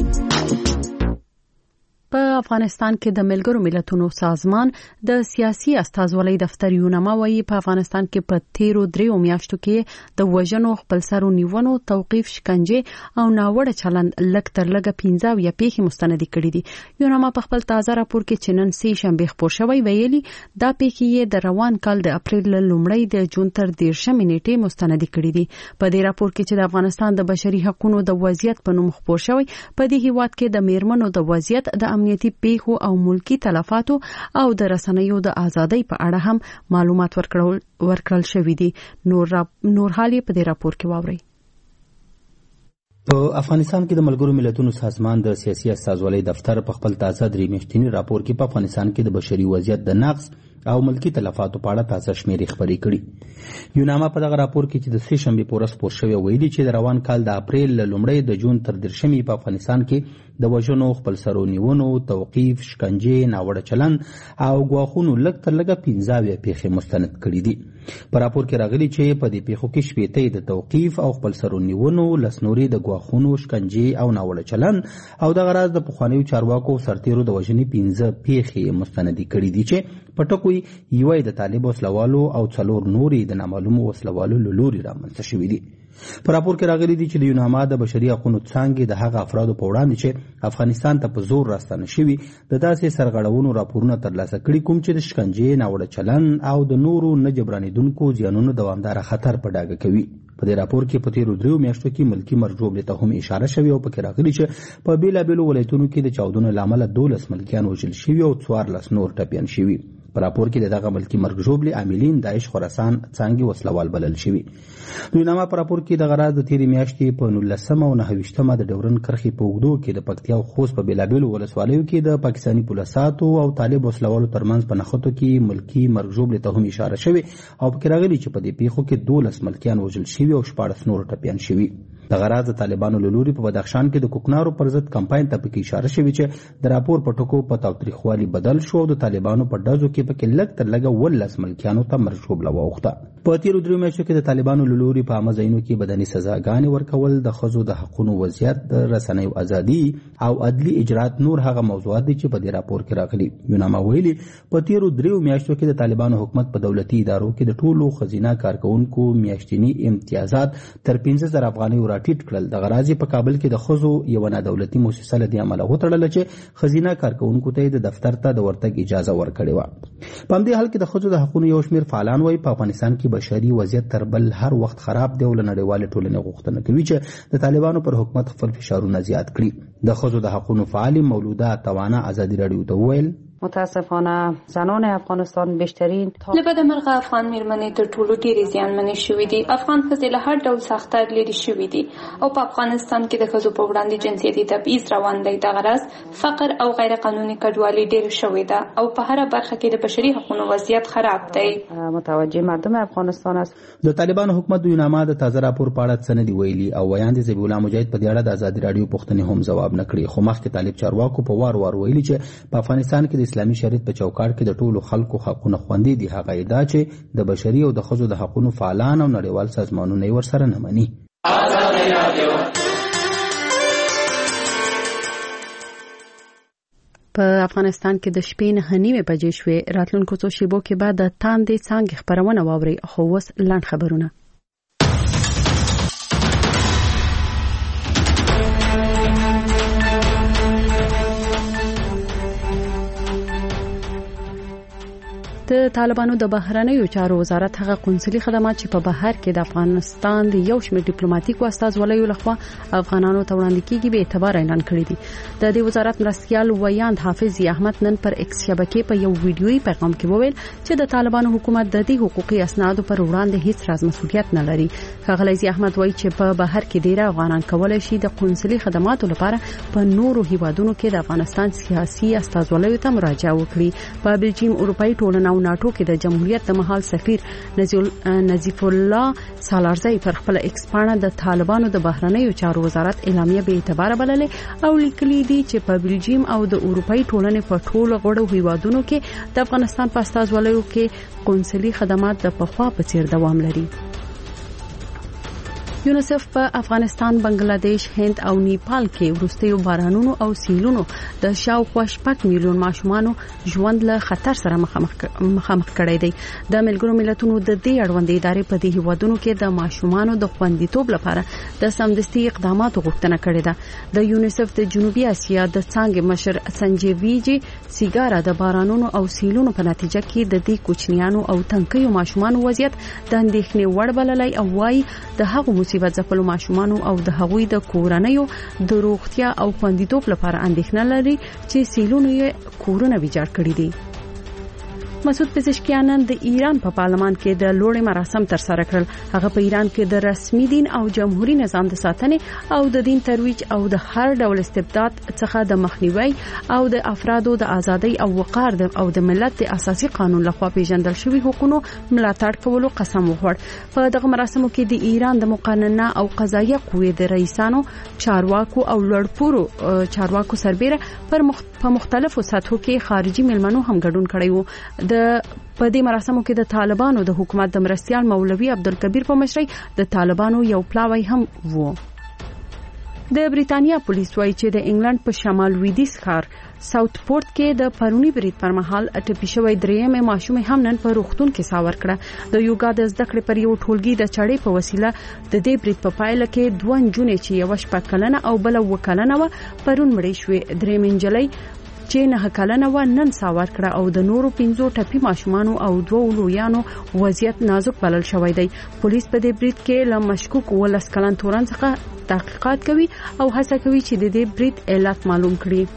په افغانستان کې د ملګرو ملتونو سازمان د سیاسي استازولۍ دفتر یونما وایي په افغانستان کې په تیرو دریو میاشتو کې د وژنو خپلسرو نیونو توقیف شکنجه او ناوړه چلند لږ تر لږه پنځه یا پیښې مستندې کړې دي. یونما په خپل تازه راپور کې چې نن سې شنبه خپور شوی ویلي دا پیښې یې د روان کال د اپریل لومړۍ د جون تر دیرشمې نیټې مستندې کړې دي. په دې راپور کې چې د افغانستان د بشري حقوقو د وضعیت په نوم خپور شوی په دې هیواد کې د میرمنو د وضعیت د امنیتي پیښو او ملکی تلفاتو او د رسنیو د ازادۍ په اړه هم معلومات ورکړل ورکړل شوې دي. نور را... نور حالي په دې راپور کې واوري. په افغانستان کې د ملګرو ملتونو سازمان د سیاسي استازولۍ دفتر په خپل تازه درې میاشتني راپور کې په افغانستان کې د بشري وضعیت د نقص او ملکی تلفاتو په اړه تازه شمیرې خبرې کړي. یوناما په دغه راپور کې چې د سې شنبې په ورځ خپور شوی ویلي چې د روان کال د اپریل لومړۍ د جون تر دیرشمې په افغانستان کې د وژنو خپلسرو نیونو توقیف شکنجې ناوړه چلند او ګواښونو لږ تر لږه پنځه اویا پیښې مستند کړي دي. په راپور کې راغلي چې په دې پیښو کې شپېته د توقیف او خپلسرو نیونو لس نورې د ګواښونو شکنجې او ناوړه چلند او دغه راز د پخوانیو چارواکو سرتیرو د وژنې پنځه پیښې مستندې کړي دي چې په ټکو یوه د طالب وسلوالو او څلور نورې د نامعلومو وسلوالو له لورې رامنځته شوي دي. په راپور کې راغلي دي چې د یوناما د بشري حقوقو څانګې د هغه افرادو په وړاندې چې افغانستان ته په زور راستانه شوي د داسې سرغړونو راپورونه ترلاسه کړي کوم چې د شکنجې ناوړه چلند او د نورو نه جبرانېدونکو زیانونو دوامداره خطر په ډاګه کوي. په دې راپور کې په تیرو دریو میاشتو کې ملکی مرج ژوبلې ته هم اشاره شوې او پکې راغلي چې په بېلابېلو ولایتونو کې د چاودنو له امله دولس ملکیان وژل شوي او څوارلس نور ټپیان شوي. په راپور کې د دغه ملکی مرګ ژوبلې عاملین داعش خراسان څانګې وسلوال بلل شوي. د یوناما په راپور کې دغه راز د تیرې میاشتې په نولسمه او نهه ویشتمه د ډورن کرښې په اوږدو کې د پکتیا او خوست په بېلابېلو ولسوالیو کې د پاکستاني پولیساتو او طالب وسلوالو ترمنځ په نښتو کې ملکی مرګ ژوبلې ته هم اشاره شوې او پکې راغلي چې په دې پیښو کې دولس ملکیان وژل شوي او شپاړس نور ټپیان شوي. دغه راز د طالبانو له لوري په بدخشان کې د کوکنارو پر ضد کمپاین ته پکې اشاره شوې چې د راپور په ټکو په تاوتریخوالي بدل شو او د طالبانو په ډزو کې پکې لږ تر لږه ولس ملکیانو ته مرګ ژوبله واوښته. په تیرو دریو میاشتو کې د طالبانو له لوري په عامه ځایونو کې بدني سزاګانې ورکول، د ښځو د حقونو وضعیت، د رسنیو ازادي او عدلي اجرات نور هغه موضوعات دي چې په دې راپور کې راغلي. یوناما ویلي په تیرو دریو میاشتو کې د طالبانو حکومت په دولتي ادارو کې د ټولو ښځینه کارکوونکو میاشتني امتیازات تر پنځه زره افغانۍ راټیټ کړل. د غرازي په کابل کې د خزو یو نه دولتي مؤسسه لدی عمله وتړل چې خزینه کارکونکو ته د دفتر ته د ورتګ اجازه ورکړې و. په همدې حال کې د خزو د حقوقو یو شمېر فعالان وایي په افغانستان کې بشري وضعیت تر بل هر وخت خراب دی او له نړیوالې ټولنې غوښتنه کوي چې د طالبانو پر حکومت خپل فشارونه زیات کړي. د خزو د حقوقو فعال مولوده توانا ازادي رادیو ته وویل متاسفانه زنان افغانستان بیشترین لبد مرغه افغان میرمنې تر ټولو ډېرې زیانمنې شوې دي. افغان ښځې له هر ډول سختۍ لرې شوې دي او په افغانستان کې د ښځو په وړاندې جنسیتي تبعیض روان دی. دغه راز فقر او غیر قانوني کډوالي ډېره شوې ده او په هره برخه کې د بشري حقوقو وضعیت خراب دی. متوجه مردم افغانستان است. د طالبانو حکومت د یونامه د تازه راپور په اړه څه نه دی ویلي او ویاند ذبیح الله مجاهد په دې اړه د ازادي رادیو پوښتنې هم ځواب نه کړي. خو مخکې طالب چارواکو په وار وار ویلي چې په افغانستان کې د اسلامي شریعت په چوکاټ کې د ټولو خلکو حقونه خوندي دي. هغه ادعا چې د بشري او د ښځو د حقوقو فعالان او نړیوال سازمانونه یې ورسره نه مني. په افغانستان کې د شپې نه نیمه بجې شوې. راتلونکو څو شیبو کې بعد د تاندې څنګه خبرونه واوري. خو اوس لاند خبرونه. د طالبانو د بهرنیو چارو وزارت هغه قونسلي خدمات چې په بهر کې د افغانستان د یو شمېر ډیپلوماټیکو استازولیو لخوا افغانانو ته وړاندې کیږي به اعتبار اعلان کړی دي. د دې وزارت مرستیال ویاند حافظ احمد نن پر ایکس شبکې په یو ویډیويي پیغام کې وویل چې د طالبانو حکومت د دې حقوقي اسنادو پر وړاندې هیڅ راز مسؤلیت نه لري. ښاغلی احمد وایي چې په بهر کې ډیر افغانان کولای شي د قونسلي خدماتو لپاره په نورو هیوادونو کې د افغانستان سیاسي استازولیو ته مراجعه وکړي. په بلجیم اروپאי ټولنه ناتو کې د جمهوریت د محل سفیر نظیف الله سالارزی پر خپل ایکس پاڼه د طالبانو د بهرنیو چارو وزارت اعلامیه به اعتبار بللې او لیکلي دي چې په بلجیم او د اروپאי ټولنې په ټولو غړو هیوادونو کې د افغانستان په استازولیو کې قونسلي خدمات د پخوا په څیر دوام لري. یونیسف په افغانستان، بنگلاديش، هند او نیپال کې وروستیو بارانونو او سیلونو د شاوخوا شپږ میلیون ماشومانو ژوند له خطر سره مخامخ کړی دی. د ملګرو ملتونو د دې اړوند ادارې په دې هیوادونو کې د ماشومانو د خوندیتوب لپاره د سمدستي اقداماتو غوښتنه کړې ده. د یونیسف د جنوبي اسیا د څانګې مشر سنجیویجی سیګارا د بارانونو او سیلونو په نتیجه کې د دې کوچنیانو او تنکیو ماشومانو وضعیت د اندېښنې وړ بللی او وايي د هغو مصیبت ځپلو ماشومانو او د هغوی د کورنیو د روغتیا او خوندیتوب لپاره اندېښنه لري چې سیلونو یې کورونه ویجاړ کړي دي. مسعود پزشکیان د ایران په پارلمان کې د لوړې مراسم تر سره کړل. هغه په ایران کې د رسمي دین او جمهوریت نظام د ساتنې او د دین ترویج او د هر ډول استبداد څخه د مخنیوي او د افرادو د ازادۍ او وقار او د ملت د اساسي قانون لخوا پیژندل شوی حقوقو ملاتړ کولو قسم وخوړ. په دغه مراسمو کې د ایران د مقننه او قضایه قوې د رئیسانو، چارواکو او لوړپوړو چارواکو سربېره پر مخ په مختلفو سطحو کې خارجي ملمنو هم ګډون کړی وو. د په دې مراسمو کې د طالبانو د حکومت د مرستيال مولوي عبدالکبیر په مشرۍ د طالبانو یو پلاوی هم وو. د بریتانیا پولیس وايي چې د انګلند په شمال لویدیځ ښار ساوث پورت کې د پرونی برید پر مهال ټپي شوی درېیمه ماشومه هم نن په روغتون کې ساور کړه. د یوګا د زده کړې پر یو ټولګي د چړې په وسیله د دې برید په پایله کې دوه نجونې چې یو شپږ کلنه او بل اووه کلنه و پرون مړې شوې. درېیمه نجلۍ چې نه کلنه و نن ساور کړه او د نورو پنځو ټپي ماشومانو او دوه لویانو وضعیت نازک بلل شوی دی. پولیس په دې برید کې له مشکوک ولس کلن تورن څخه تحقیقات کوي او هڅه کوي چې د دې برید علت معلوم کړي.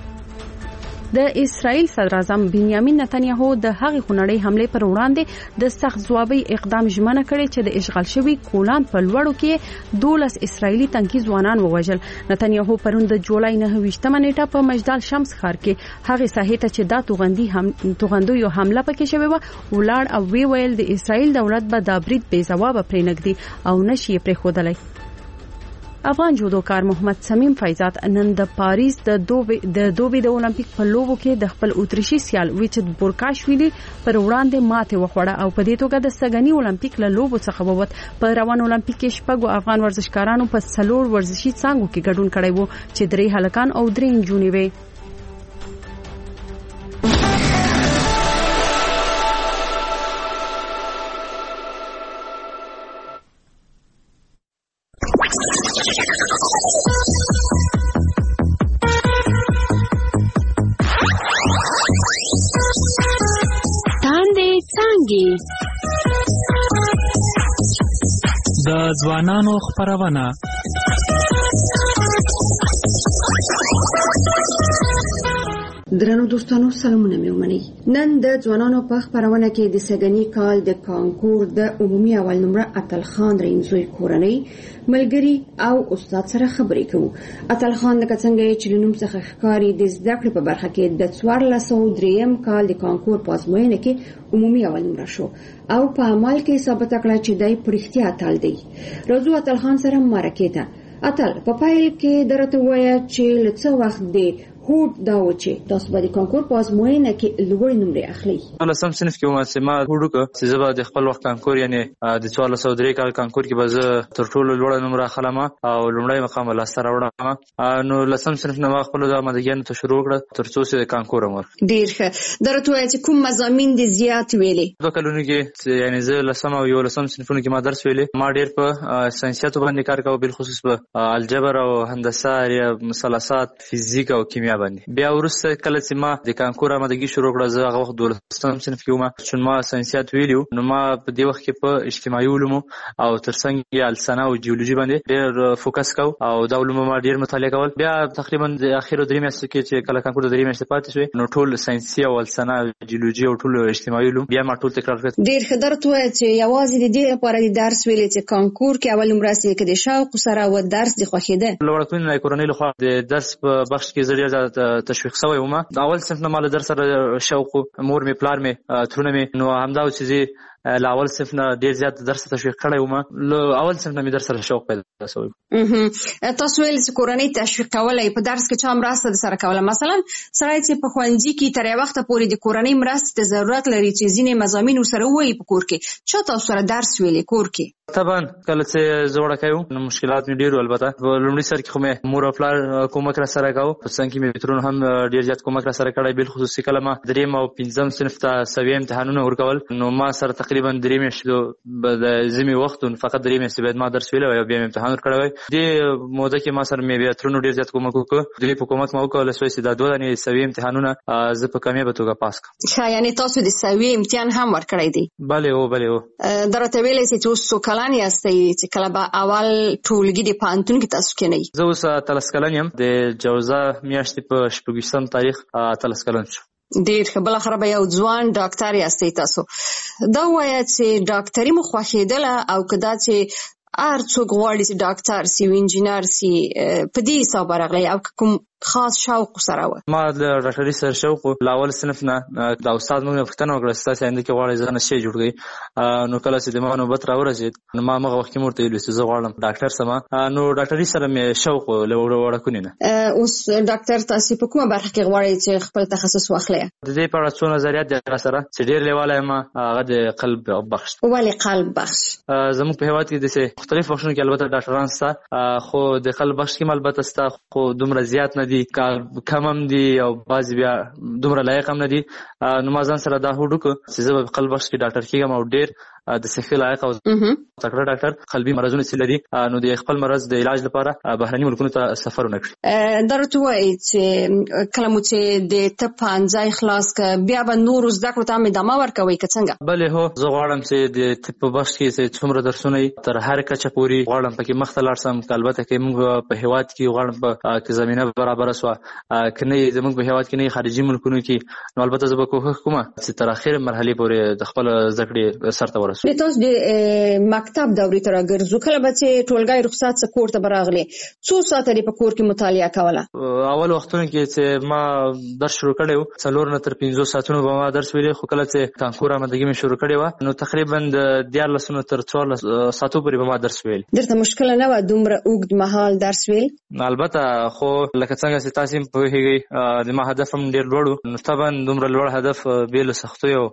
د اسرائیل صدر اعظم بنیامین نتنیاهو د هغې خونړۍ حمله پر وړاندې د سخت ځوابي اقدام ژمنه کړې چې د اشغال شوی کولان په لوړو کې دولس اسرائیلي تنکي ځوانان ووژل. نتنیاهو پرون د جولای نهه ویشتمه نیټه په مجدل شمس ښار کې هغې ساحې ته چې دا توغندي هم توغندیو حمله پکې شوې و ولاړ او وی ویل د اسرائیل دولت به دا برید بې ځوابه پرېنږدي او نشي یې پرېښودلی. افغان جودوکار محمد سمیم فیضات نن د پاریس د دوبي د دوبي د اولمپیک په لوبو کې د خپل اتریشي سیال ویچت بورکاشویلی پر وړاندې ماته وخوړه او په دې توګه د سګنی اولمپیک له لوبو څخه ووت. په روان اولمپیک کې شپږ افغان ورزشکارانو په څلور ورزشي څانګو کې ګډون کړی وو چې درې هلکان او درې نجونې وې. تاندې څانګې د ځوانانو خپرونه. درنو دوستانو سلامونه مې ومنئ. نن د ځوانانو په خپرونه کې د سږني کال د کانکور د عمومي اول نمره اتل خان رینزوی کورنۍ ملګری او استاد سره خبرې کوو. اتل خان لکه څنګه چې نوم څخه ښکاري د زده کړې په برخه کې د څوارلس سوه دریم کال د کانکور په ازموینه کې عمومي اول نمره شو او په عمل کې ثابت کړه چې دی په رښتیا اتل دی. راځو اتل خان سره مرکه ته. اتل په پیل کې درته وایي چې له څه وخت دی هوډ دا و چې تاسو به د کانکور په ازموینه کې لوړې نمرې اخلي. لسم صنف کې ما سما هوډ وکړ چې زه به د خپل وخت کانکور یعنی د څوارلس سوه درې کال کانکور کې به زه تر ټولو لوړه نمره اخلم او لومړی مقام لاسته راوړم. نو لسم صنف نه ما خپل د آمادګیانو ته شروع کړه تر څو چې د کانکور عمر. ډېر ښه. درته وایي چې کوم مضامین دې زیات ویلې؟ دوه کلونو کې یعنی زه لسم او یولسم صنفونو کې ما درس ویلې. ما ډېر په ساینسیاتو باندې کار کاوه، بالخصوص په الجبر او هندسه یا مثلثات، فزیک او کیمیا باندې. بیا ورسته کله چې ما د کانکور آمادګي شروع کړه زه هغه وخت دولسم صنف کې وم، چې ما ساینسیات ویلو. نو ما په دې وخت کې په اجتماعي علومو او ترڅنګ یې السنه او جیولوژي باندې ډېر فوکس کاو او دا علوم ما ډېر مطالعه کول. بیا تقریبا د اخیرو درې میاشتو کې چې کله کانکور د درې میاشتې پاتې شوې نو ټول ساینسي او السنه جیولوژي او ټول اجتماعي علوم بیا ما ټول تکرار کړ. ډېر ښه. درته وایي چې یوازې د دې لپاره د درس ویلې چې کانکور کې اول نمره سي کې د شوق سره و درس د خوښیده. لوړکونی کورنۍ لخوا د درس په بخش کې ډېر تشویق شوی وم. د اول صنف نه مال درس سره شوق، مور می پلار می ترونه می نو همدا چې له اول صنف نه ډېر زیات درس تشویق کړی وم. له اول صنف نه می درس سره شوق پیدا شوی. تاسو ویل چې کورنۍ تشویق کولای په درس کې چا مرسته سره کوله؟ مثلا سړی چې په ښوونځي کې تر یو وخت پورې د کورنۍ مرسته ضرورت لري چې ځینې مضامین سره وایي په کور کې، چا تاسو سره درس ویلې کور کې؟ طبعا کله چې زه وړکی وم نو مشکلات مې ډېر وو. البته په لومړي سر کې خو مې مور او پلار کومک را سره کاوه، په څنګ کې مې ترونه هم ډېر زیات کومک را سره کړی. بالخصوص کله ما درېیم او پنځم صنف ته سویه امتحانونه ورکول نو ما سره تقریبا درې میاشتې د ژمي وخت فقط درې میاشتې باید ما درس ویلی وی او بیا مې امتحان ورکړی وی. دې موده کې ما سره مې بیا ترونو ډېر زیات کومک وکړ. دوی په کومک ما وکړله چې دا دوه دانې سویې امتحانونه زه په کامیابه توګه پاس کړم. ښه، یعنې تاسو د سویې امتحان هم ورکړی دی؟ بلې هو بلې هو. درته ویلی چې اوس څو کلن یاستئ چې کله به اول ټولګي د پوهنتون کې تاسو کېنئ؟ زه اوس اتلس کلن یم. د جوزا میاشتې په شپږویشتم تاریخ اتلس کلن شو. ډېر ښه. بالاخره به یو ځوان ډاکټر یاستئ تاسو. دا ووایه چې ډاکټري مو خوښېدله او که دا چې هر څوک غواړي چې ډاکټر سي او انجینر سي په دې حساب راغلی او کوم خاص شوق سره و؟ ما د ډاکټري سره شوق له اول صنف نه د استاد موږ پوښتنه وکړه چې تاسو آینده کې غواړئ ځان شی جوړ کړئ. نو کله چې د ما نوبت راورسېد نو ما هغه وخت کې مور ته ویل چې زه غواړم ډاکټر شم. نو ډاکټري سره مې شوق له وړکونې نه. اوس ډاکټر تاسو په کومه برخه کې غواړئ چې خپل تخصص واخلئ؟ د دې په اړه څو نظریات دي سره چې ډېر لیواله یم هغه د قلب بخش. ولې قلب بخش؟ زموږ په هېواد کې د مختلف بخشونو کې البته ډاکټران شته، خو د قلب بخش کې البته شته خو دومره زیات نه دي، کم هم دي او بعضې بیا دومره لایق هم نه دي. نو ما ځان سره دا هوډ وکړ چې زه به په قلب بخش کې ډاکټر کېږم او ډېر د صحي لایق او تکړه ډاکټر قلبي مرضونه چې لري نو د خپل مرض د علاج لپاره بهرني ملکونو ته سفر ونه کړي. درته وایي چې کله مو چې د طب پوهنځی خلاص کړه بیا به نورو زده کړو ته هم ادامه ورکوئ که څنګه؟ بلې هو، زه غواړم چې د طب په بخش کې چې څومره درسونه تر هر کچه پورې غواړم پکې مخته لاړ شم. که البته که موږ په هېواد کې غواړم که زمینه برابره شوه، که نه یې زموږ په هېواد کې نه یې خارجي ملکونو کې، نو البته زه به کوښښ کوم چې تر اخرې مرحلې پورې د خپل زده کړې سرته ورسوم. تاسو د مکتب دورې ته راګرځو، کله به چې ټولګی رخصت څه کور ته به راغلې څو ساعته دې په کور کې مطالعه کوله؟ اول وختونو کې چې ما درس شروع کړی و څلور نه تر پنځو ساعتونو به ما درس ویلی، خو کله چې کانکور آمادګي مې شروع کړې وه نو تقریبا د دیارلسو نه تر څوارلس ساعتو پورې به ما درس ویل. درته مشکله نه وه دومره اوږد مهال درس ویل؟ البته خو لکه څنګه چې تاسې هم پوهېږئ د ما هدف هم ډېر لوړ و، نو طبعا دومره لوړ هدف بې له سختیو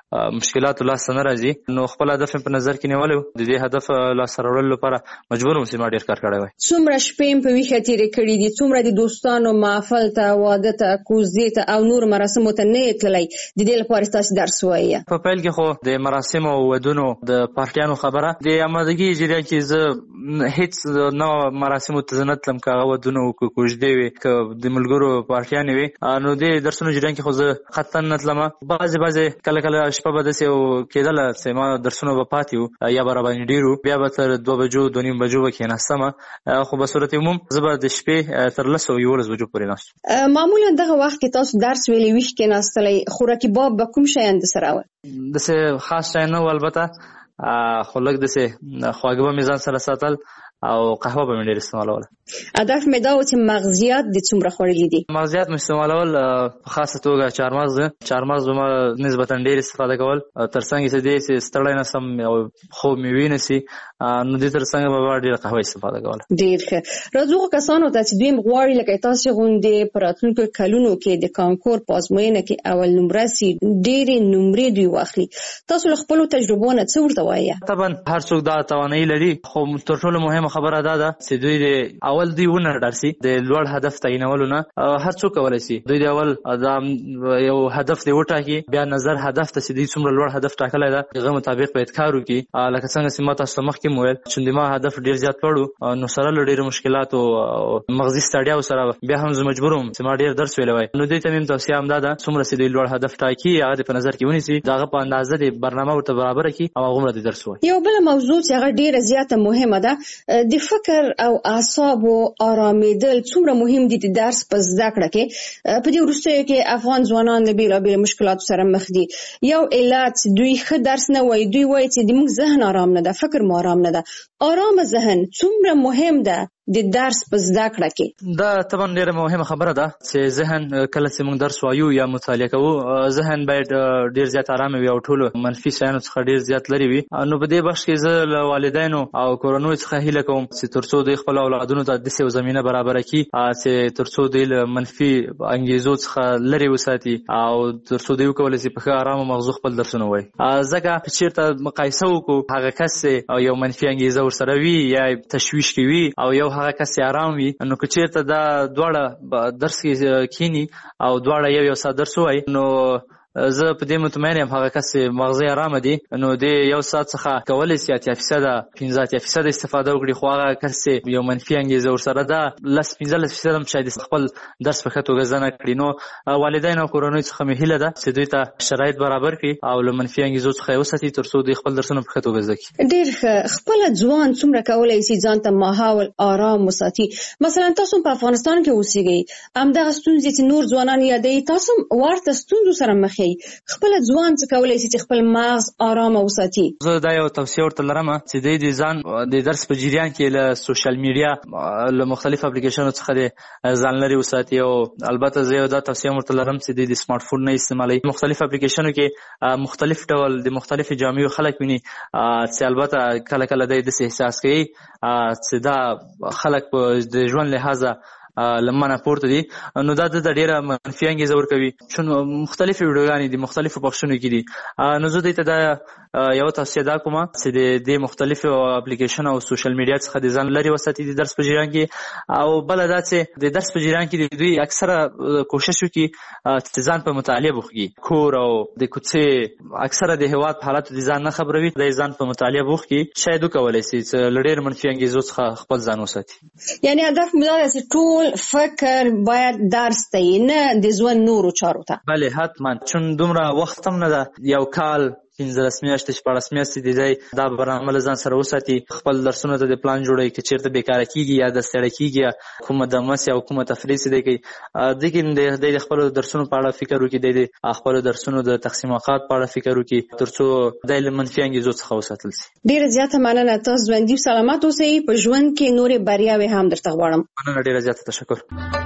مشکلات لاس نه راځي نو خپل هدف په نظر کې نیولو د دې هدف لاس وړلو لپاره مجبور وم چې ما ډیر کار کړی وای. څومره شپې په ویښه تیرې کړې دي، څومره د دوستانو محفل ته، واده ته، کوزې ته او نور مراسمو ته نه تللی، د دې لپاره تاسو درس وایي؟ په پیل کې خو د مراسم او ودونو د پارټیانو خبره د آمادګي جریان کې زه هیڅ نو مراسمو ته نه تلم، کاغه ودونو کوژدې وي ک د ملګرو پارټیانې وي نو د درسونو جریان کې خو زه خطن نه تلم. بعضې بعضې کله کله شپه به داسې کېدله چې ما درسونه به پاتې وو یا به راباندې ډېر وو، بیا به تر دوه بجو دوه نیم بجو به کېناستم، خو په صورت عموم زه به د شپې تر لس او یولس بجو پورې ناست. معمولا دغه وخت کې تاسو درس ویلې ویښ کېناستلی، خوراکي-باب به کوم شیان درسره ول؟ داسې خاص شی نه و، البته خو لږ داسې خواږه به مې ځان سره ساتل او قهوه به مې ډېر استعمالوله. هدف مې دا و چې مغزیات د څومره خوړلي دي؟ مغزیات مې استعمالول په خاصه توګه چهارمغز دی، چهارمغز به ما نسبتا ډېر استفاده کول، تر څنګ چې دی چې ستړی نه سم او خوب مې وینه سي نو دې تر څنګ به ما ډېره قهوه استفاده کوله. ډېر ښه. راځو هغو کسانو ته چې دوی غواړي لکه تاسې غوندې په راتلونکو کلونو کې د کانکور په ازموینه کې اول نمره سي، ډېرې نمرې دوی واخلي، تاسو له خپلو تجربو نه څه ورته وایي؟ طبعا هر څوک دا توانایي لري، خو تر ټولو مهمه خبره دا ده چې دوی د اول دوی ونه ډار سي د لوړ هدف تعینولو نه. هر څوک کولی سي دوی د اول دا یو هدف دی وټاکي، بیا نظر هدف ته چې دوی څومره لوړ هدف ټاکلی ده هغه مطابق باید کار وکړي. لکه څنګه چې ما تاسو ته مخکې م ویل چې ما هدف ډېر زیات لوړ نو سره له ډېرو مشکلاتو او مغزي ستړیاو سره بیا هم زه مجبور وم چې ما ډېر درس ویلی وای. نو دوی ته مې توصیه همدا ده څومره چې دوی لوړ هدف ټاکي هغه دې په نظر کې ونیسي، د هغه په اندازه د برنامه ورته برابره کړي او هغومره د درس وایي. یو بله موضوع چې هغه ډېره زیاته مهمه ده، د فکر او اعصابو آرامېدل څومره مهم دي د درس په زده کړه کې. په دې وروستیو کې افغان ځوانان له بېلابېلو مشکلاتو سره مخ دي. یو علت دوی ښه درس نه وایي، دوی وایي چې زموږ ذهن آرام نه ده، فکر مو آرام نه ده. آرامه ذهن څومره مهم ده د درس په زده کړه کې؟ دا طبعا ډېره مهمه خبره ده چې ذهن کله چې موږ درس وایو یا مطالعه کوو ذهن باید ډېر زیات ارامه وي او ټولو منفي شیانو څخه ډېر زیات لرې وي. نو په دې بخش کې زه له والدینو او کورنیو څخه هیله کوم چې تر څو دوی خپل اولادونو ته داسې یو زمینه برابره کړي چې تر څو دوی له منفي انګیزو څخه لرې وساتي او تر څو دوی وکولی شي په ښه ارامه مغزو خپل درسونه ووایي. ځکه که چېرته مقایسه وکړو هغه کس او یو منفي انګیزه ورسره وي یا تشویش کې وي او یو هغه کس آرام وي، نو که چېرته دا دواړه درس کې کینی او دواړه یو یو ساعت درس ووایي نو زه په دې مطمئن یم هغه کس مغزي ارامه دي نو د یو ساعت څخه کولی شي اتیا فیصده پنځه اتیا فیصده استفاده وکړي، خو هغه کس یو منفي انګیزه ورسره ده لس پنځلس فیصده هم شاید خپل درس په ښه توګه زده نه کړي. نو والدین او کورنیو څخه مې هیله ده چې دوی ته شرایط برابر کړي او له منفي انګیزو څخه یې وساتي تر څو دوی خپل درسونه په ښه توګه زده کړي. ډېر ښه. خپله ځوان څومره کولی شي ځان ته ماحول آرام وساتي؟ مثلا تاسو په افغانستان کې اوسېږئ، همدغه ستونزې چې نور ځوانان یادوي تاسو ورته ستونزو سره مخ یې، خپله ځوان څه کولی شي چې خپل مغز آرامه وساتي؟ زه دا یو توصیه ورته لرم چې دوی د ځان د درس په جریان کې له سوشل میډیا له مختلفو اپلیکیشنو څخه د ځان لرې وساتي. او البته زه یو دا توصیه ورته لرم چې دوی د سمارټ فون نه استعمالوي. مختلف اپلیکیشنو کې مختلف ډول د مختلفو جامعو خلک ویني چې البته کله کله دوی داسې احساس کوي چې دا خلک په د ژوند لحاظه لمنه پورته دي، نو دا د ډیره منفي انګیزه ورکوي. چون مختلفې ویډیوګانې دي مختلفو بخشونو کې دي، نو زه دوی ته دا یو توصیه دا کوم چې د دې مختلفو اپلیکیشن او سوشل میډیا څخه د ځان لرې وساتي د درس په جریان کې. او بله دا چې د درس په جریان کې دوی اکثره کوشش وکړي چې ځان په مطالعه بوخږي، کور او د کوڅې اکثره د هېواد په حالاتو د ځان نه خبروي، د ځان په مطالعه بوخږي، شاید وکولی شي چې له ډېر منفي انګیزو څخه خپل ځان وساتي. یعنې هدف مو دا ده چې ټول فکر باید درس ته نه د ژوند نورو چارو ته؟ بله حتما، چون دومره وخت هم نه ده، یو کال پنځلس میاشتې شپاړس میاشتې د دی دا برنامه له ځان سره وساتي، خپل درسونو ته د پلان جوړوي، که چېرته بېکاره کېږي یا د ستړی کېږي یا کومه دمس یا کومه تفریح چې دی کوي دی کې دی د خپلو درسونو په اړه فکر وکړي، دی د خپلو درسونو د تقسیم اوقات په اړه فکر وکړي تر څو دی له منفي انګیزو څخه وساتل شي. ډېره زیاته مننه. تاسو ژوندي او سلامت اوسئ. په ژوند کې نورې بریاوې هم درته غواړم. مننه، ډېره زیاته تشکر.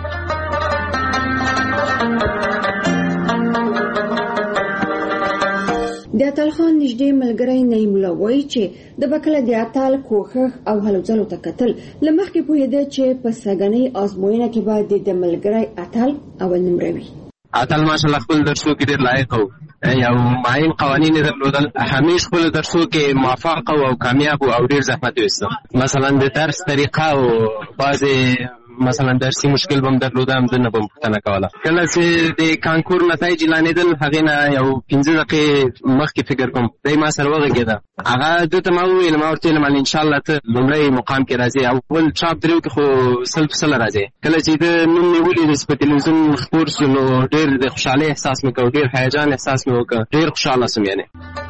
د اتل خان نږدې ملګری نعیم الله وایي چې د بکله د اتل کوښښ او هلو ځلو ته کتل له مخکې پوهېده چې په سږنۍ ازموینه کې باید د ملګری اتل اول نمره وي. اتل ماشاءالله خپل درسو کې ډېر لایق وو، یو معین قوانین یې درلودل، همیش خپل درسو کې موفق او کامیاب او ډېر زحمت یې ویسته. مثلا د درس طریقه او بعضې مثلا درسي مشکل به هم درلوده، همدنه به م پوښتنه کوله. کله چې د کانکور نتایج اعلانېدل هغې نه یو پنځه دقیقې مخکې فکر کوم دی ما سره وغږېده، هغه ده ته ما وویل، ما ورته ویلم انشاءالله ته لومړی مقام کې راځې، اول چاپ دریو کې خو سل په سله راځې. کله چې د نوم مې ولید چې په تلویزیون خپور شو نو ډېر د خوشحالۍ احساس مې کوه، ډېر هیجان احساس مې وکړه، ډېر خوشحاله سوم. یعنې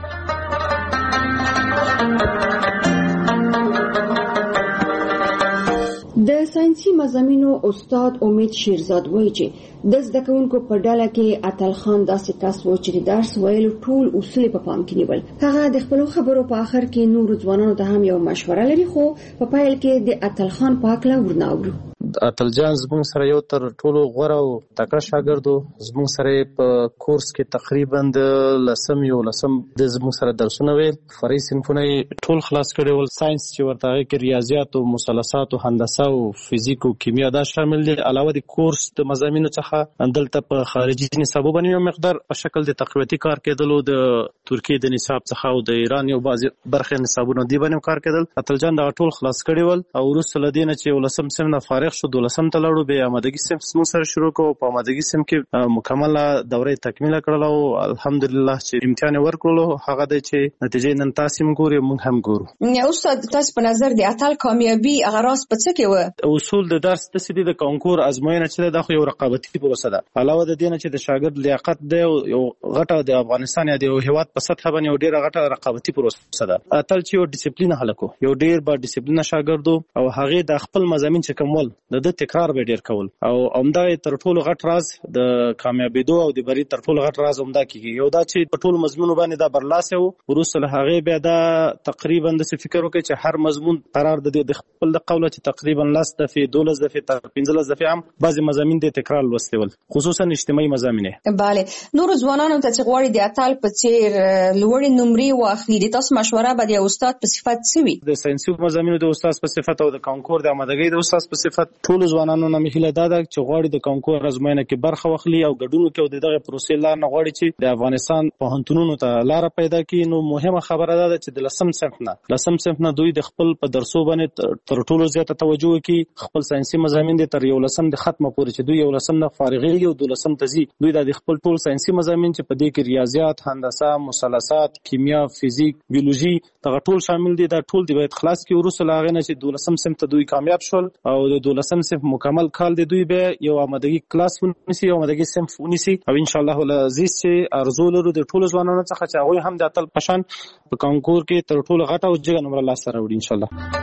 د ساينسي مضامینو استاد امید شیرزاد وایي چې د زده کوونکو په ډله کې اتل خان داسې کس و چې د درس ویلو ټول اصول په پام کې نیول. هغه د خپل خبرو په آخر کې نور ځوانانو ته هم یو مشوره لري، خو په پایل کې د اتل خان په اړه ورناوړو. اتل جان زموږ سره یو تر ټولو غوره او تکړه شاګرد و. زموږ سره په کورس کې تقریبا د لسم یو لسم د زموږ سره درسونه ویل، فرعي صنفونه ټول خلاص کړي ول. ساينس چې ورته هغې کې ریاضیات او مثلثات او هندسه او فزیک او کیمیا دا شامل دي. علاوه د کورس د مضامینو څخه دلته په خارجي نصابو باندې یو مقدار په شکل د تقویتي کار کېدلو، د ترکیې د نصاب څخه او د ایران یو بعضې برخې نصابونو دې باندې کار کېدل. اتل جان دا ټول خلاص کړي ول او وروسته له دې نه چې یولسم صنف نه فارغ شو، دولسم ته لاړو، بیا آمادګي صنف زموږ سره شروع کړو. په آمادګي صنف کې مکمله دوره تکمیله کړله او الحمدلله چې امتحان یې ورکړلو، هغه دی چې نتیجې نن تاسې هم ګورئ، موږ هم ګورو. استاد تاسو په نظر د اتل کامیابي هغه راز په څه کې و؟ اصول د درس داسې دي، د کانکور ازموینه چې ده خو یو رقابتي پروسه ده. علاوه د دې نه چې د شاګرد لیاقت دی یو غټه د افغانستان یا د یو هېواد په سطحه باندې یو ډېره غټه رقابتي پروسه ده. اتل چې یو ډیسپلینه هلک و، یو ډېر با ډیسپلینه شاګرد او هغې د خپل مضامین چې کوم ول د ده تکرار به ډېر کول او همدغه تر ټولو غټ راز د کامیابېدو او د بري تر ټولو غټ راز همدا کېږي. یو دا چې په ټولو مضمونو باندې دا برلاسه و، وروسته له هغې بیا دا تقریبا داسې فکر وکړئ چې هر مضمون قرار د د خپل د قوله چې تقریبا لس دفعې دولس دفعې تر پنځلس دفعې هم بعضې مضامین د تکرار لوستي ول، خصوصا اجتماعي مضامین. بله، نورو ځوانانو ته چې غواړي د اتل په څېر لوړې نمرې واخلي، د تاسو مشوره به د استاد په صفت څه وي؟ د ساینسي مضامینو د استاد په صفت او د کانکور د آمادګۍ د استاد په صفت ټولو ځوانانو نه مې هیله دا ده چې غواړي د کانکور ازموینه کې برخه واخلي او ګډون وکړي او د دغه پروسې لار نه غواړي چې د افغانستان پوهنتونونو ته لاره پیدا کړي. نو مهمه خبره دا ده چې د لسم صنف نه لسم صنف نه دوی د خپل په درسو باندې تر ټولو زیاته توجه وکړي. خپل ساینسي مضامین دي تر یولسم د ختمه پورې چې دوی یولسم نه فارغېږي او دولسم ته ځي، دوی د خپل ټول ساینسي مضامین چې په دې کې ریاضیات، هندسه، مثلثات، کیمیا، فزیک، بیولوژي دغه ټول شامل دي، دا ټول دی باید خلاص کړي. وروسته له هغې نه چې دولسم صنف ته دوی کامیاب شول او د دولسم صنف مکمل کال دی، دوی بیا یو آمادګي کلاس ونیسي، یو آمادګي صنف ونیسي او انشاءالله العزیز چې ارزو لرو د ټولو ځوانانو څخه چې هغوی هم د اتل په شان په کانکور کې تر ټولو غټه او جګه نمره لاسته راوړي انشاءالله.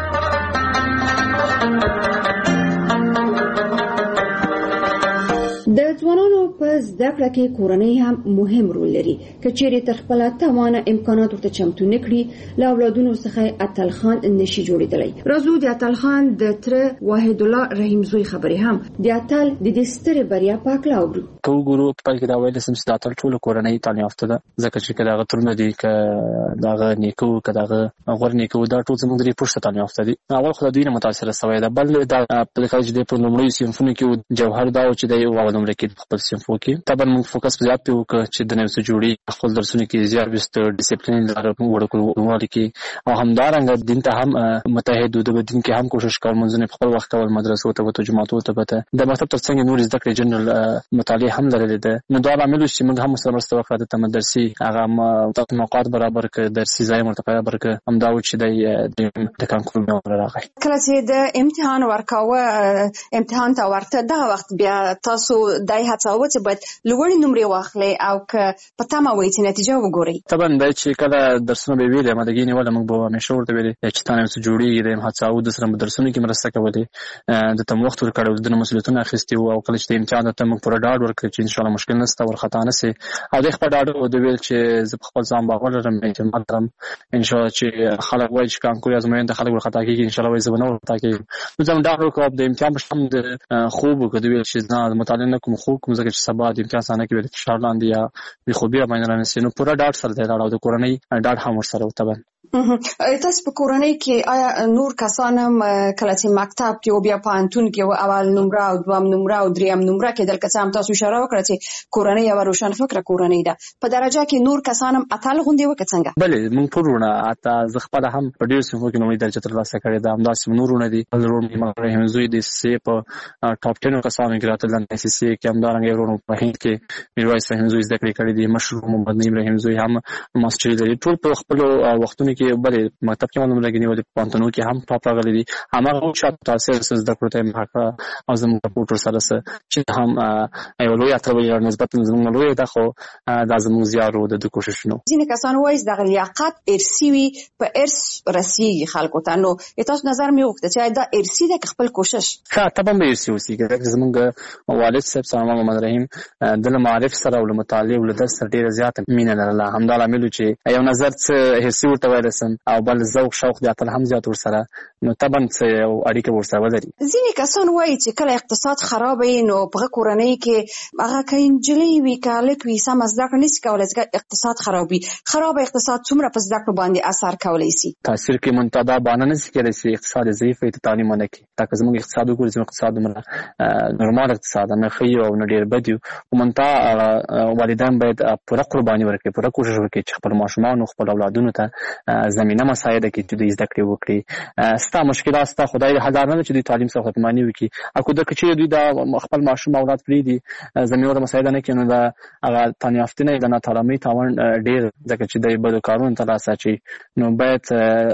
د ځوانانو په زده کړه کې کورنۍ هم مهم رول لري. که چیرې تر خپله توانه امکانات ورته چمتو نه کړي، له اولادونو څخه اتل خان نشي جوړېدلی. راځو د اتل خان د تره واحد الله رحیم زوی خبرې هم د اتل د دې سترې بریا په هکله اورو. که وګورو په پیل کې دا ویلی سم چې د اتل ټوله کورنۍ تعلیم یافته ده، ځکه چې که د هغه ترونه دي، که د هغه نیکه وو، که د هغه غوره نیکه وو، دا ټول زموږ د دې پوښته تعلیم یافته دي. اول خو د دوی نه متاثره سوی ده، بل دا په کله چې دی په لومړیو صنفونو کې جوهر دا و چې دی اول نمره کې په خپل صنفو کې. طبعا موږ فوکس په زیات پرې وکړه چې د نوي څه جوړي خپل درسونو کې زیات ویست ډیسپلین لاره وړو کړو کې او همدارنګه دین ته هم متحد د دین کې هم کوشش کول، منځونه په خپل وخت کول، مدرسو ته وته جماعتو ته وته د مکتب ترڅنګ نور زده کړې جنرال مطالعه هم لرلې ده. نو دا عامل چې موږ هم سره مرسته وکړه د مدرسې هغه موقعات برابر کړ، درسي ځای مرتفع برابر کړ، هم دا و چې د کانکور نمره راغی. کله چې د امتحان ورکاوه امتحان ته ورته دغه وخت بیا تاسو دای هڅاوه چې باید لوړې نمرې واخلئ او که په تمه وئ چې نتیجه وګورئ. طبعا دا چې کله درسونه به ویلې آمادګي نیوله، موږ به همیشه ورته ویلې چې تا نه څه جوړېږي، د هڅاوه د سره درسونو کې مرسته کولې، د ته وخت ورکړی و، د مسؤلیتونه اخیستي وو او کله چې د امتحان ته موږ پوره ډاډ ورکړی چې انشاءالله مشکل نشته، ورخطا نه سي او د خپل ډاډ و د ویل چې زه په خپل ځان باور لرم، اعتماد لرم انشاءالله چې خلک وایي چې کانکور ازموینې ته خلک ورخطا کېږي، انشاءالله وایي زه به نه ورخطا کېږم. نو زه هم ډاډ ورکوم د امتحان په شان د خوب وکړو، د ویل چې زه مطالعه نه کوم، خوب کوم، ځکه چې سبا د امتحان ثانیه کې فشار لاندې یا بې خوبي راباندې رانیسي. نو پوره ډاډ سره دی لاړ او د کورنۍ ډاډ هم ورسره و. طبعا تاسو په کورنۍ کې آیا نور کسان هم کله چې مکتب کې او بیا پوهنتون کې اول نمره او دویم نمره او دریم نمره کې دل کسان تاسو اشاره وکړه چې کورنۍ یو روشن فکر کورنۍ ده په درجه کې نور کسان هم اتل غونډي وکړه څنګه؟ بله موږ ټولونه اته زه خپل هم په ډیر څه کې نوې درجه ترلاسه کړې ده. همداسې نورونه دي ضرور مرحوم زوی د سي په ټاپ ټین کسانو کې راتلل د سي سي کې همدارنګه ورونو په هند کې میرویس رحیم زوی زده کړې کړې دي. مشهور محمد نعیم رحیم زوی هم ماستري لري. ټول په خپل وختونو کې بل مکتب کې معلومه لګنی و د پانتونو کې هم ټاپ راغلي دي. هغه چې تاسو سره د پروتې مخه او زموږ سپورټر سره سره چې هم یو لوی اترولي نسبت زموږ لوی ده خو د زموږ زیارو د کوشش نو ځینې کسان وایي د لیاقت ارثي وي په ارث رسیږي خلکو ته. نو تاسو نظر مې وکړه چې دا ارثي ده خپل کوشش ښه طبعا به ارثي وسیږي. زموږ والد صاحب سلام محمد رحیم د معرف سره او مطالعه او د سر ډیره زیاته مینه لرله. همدا لامل چې یو نظر څه ارثي ورته وایسم او بل ذوق شوق د اتل هم زیات ورسره نو طبعا څه یو اړیکه ورسره ولري. ځینې کسان وایي چې کله اقتصاد خراب وي نو په کورنۍ کې هغه کینجلې وي کالک وي سم زده کړه نشي کولای چې اقتصاد خراب وي. خراب اقتصاد څومره په زده کړه باندې اثر کولی شي؟ تاثیر کې منتدا باندې نه سي کېدای چې اقتصاد ضعیف وي ته تعلیم نه کوي. تاکه زموږ اقتصاد وګورئ زموږ اقتصاد مره نورمال اقتصاد نه خي او نه ډیر بد او منتا والدین باید پوره قرباني ورکړي پوره کوشش وکړي چې خپل ماشومان او خپل اولادونو ته زمينه مساعده کوي چې دوی زده کړې وکړي. ستا مشکلات ستا خدای هزار نه چې دوی تعلیم څخه ختمانی وکړي. اكو د کچې دوی دا خپل ماشوم اولاد پری دي زمينه مساعده نه کوي نو دا هغه تنیافت نه د ناتالمي تاوان ډیر ځکه چې د بده کارونه ترلاسه شي نو باید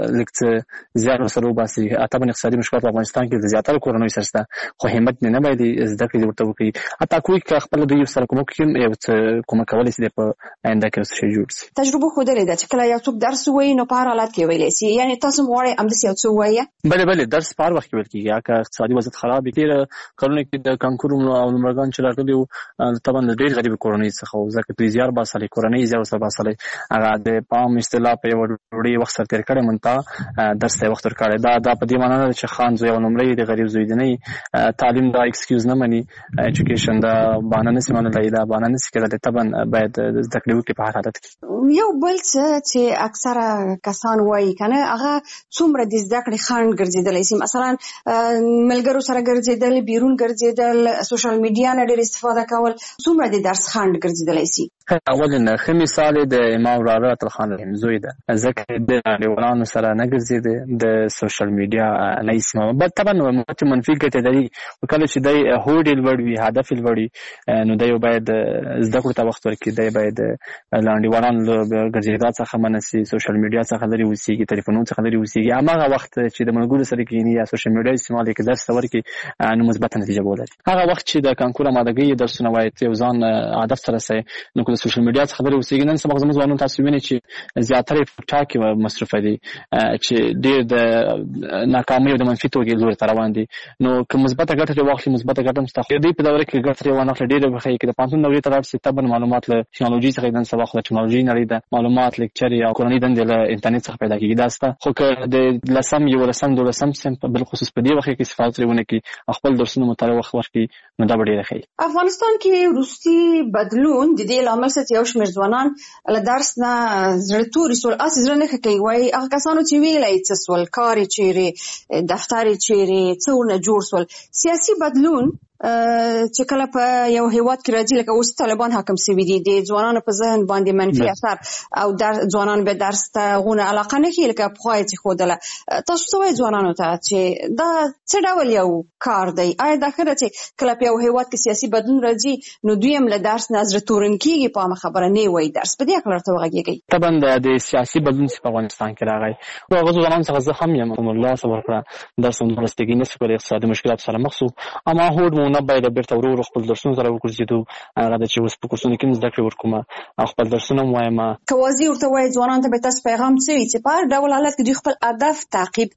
لکه زیات سره وباسي. اته په اقتصادي مشکلات په افغانستان کې د زیاتره کورنۍ سره خو همت نه باید زده کړې ورته وکړي. اته کوی خپل دوی سره کوم کې یو کوم کولای شي په آینده کې څه جوړ شي. تجربه خو درې ده چې کله یو څوک درس وایي نو په هر حالت کې ویلی شي. یعنی تاسو غواړئ امداسې یو څه ووایئ؟ بله بله درس په هر وخت کې ویل کېږي. که اقتصادي وضعیت خراب وي تېره کلونو کې د کانکور او نمرګان چې راغلي وو طبعا د ډېر غریبو کورنۍ څخه وو ځکه دوی زیار باسلی کورنۍ زیار ورسره باسلی هغه د پام اصطلاح په یوه ډوډۍ وخت سره تېر کړی منتها درس ته یې وخت ورکړی. دا دا په دې معنا ده چې خان زوی او نمرې د غریب زوی دی نه تعلیم دا ایکسکیوز نه مني. ایجوکیشن دا بهانه نسي منلی دا بهانه نسي کېدلی. طبعا باید زده کړې وکړي په هر حالت کې. یو بل څه چې اکثره کسان وایي کنه هغه څومره د زده کړې خنډ ګرځېدلی شي. مثلا ملګرو سره ګرځېدل بیرون ګرځېدل سوشل میډیا نه ډېر استفاده کول څومره د درس خنډ ګرځېدلی شي؟ اولا ښه مثال د امام وراره عطرخان رحیم زوی ده ځکه د نړیوالانو سره نه ګرځېده د سوشل میډیا نه استعمال بل طبعا منفي ګټې لري. کله چې دی هوډ یې لوړ وي هدف یې لوړ وي نو دی باید زده کړو ته وخت ورکړي. دی باید له نړیوالانو ګرځېدا څخه منع سي سوشل میډیا څخه لرې اوسېږي ټلیفونونو څخه لرې اوسېږي. هماغه وخت چې د ملګرو سره کښېني یا سوشل میډیا استعمال یې کړي درس ته ورکړي نو مثبته نتیجه به ولري. هغه وخت چې د کانکور امادګۍ درسونه وایي یو ځان هدف سره سي نو که د سوشل میډیا څخه لرې اوسېږي. نن سبا زموږ ځوانان تاسو وینئ چې زیاتره یې په ټاک کې مصرفه دي چې ډېر د ناکامۍ او د منفي توګې لوري ته روان دي. نو که مثبته ګټه ترې واخلي مثبته ګټه هم شته خو دوی په دوره کې ګټه ترې وانخلي ډېره به ښه یي. که د پوهنتون دورې ته لاړ شي طبعا معلومات له ټکنالوژي څخه نن سبا خو د ټکنالوژي نړۍ ده معلومات لیکچرې او کورنۍ دندې له انټرنېټ څخه پیدا کېږي دا شته. خو که د لسم یولسم دولسم صنف بالخصوص په دې وخت کې استفاده ترې ونه کړي خپل درسونه مطالعه وخت ورکړي نو دا به ډېره ښه یي. افغانستان کې وروستي بدلون د دې لامل څه چې یو شمېر ځوانان له درس نه زړه توري سول اسې زړه نه ښه کوي. وایي هغه کسانو چې ویلی څه سول کار یې چیرې دفتر یې چیرې څه ورنه جوړ سول. سیاسي بدلون چې کله په یو هیواد کې راځي لکه اوس طالبان حاکم شوي دي د ځوانانو په ذهن باندې منفي اثر او در ځوانان به درس ته غونه علاقه نه کوي لکه پخوا یې ښودله. تاسو څه وایئ ځوانانو ته چې دا څه ډول یو کار دی؟ آیا دا ښه ده چې کله په یو هیواد کې سیاسي بدلون راځي نو دوی هم له درس نه زړه تورن کېږي په عامه خبره نه وایي درس په دې هکله ورته وغږېږئ؟ طبعا د سیاسي بدلون چې په افغانستان کې راغی نو هغه ځوانانو څخه زه هم یم الله صبر کړه درس هم درستګي نه شو کولی اقتصادي مشکلاتو سره مخ شو اما هوډ مو نه باید بېرته ورو ورو خپل درسونه سره وګرځېدو هغه ده چې اوس په کورسونو کې هم زده کړې ورکوم او خپل درسونه هم وایم. که واضح ورته وایي ځوانانو ته به تاسو پیغام څه وي چې په هر ډول حالت کې دوی خپل هدف تعقیب کړي؟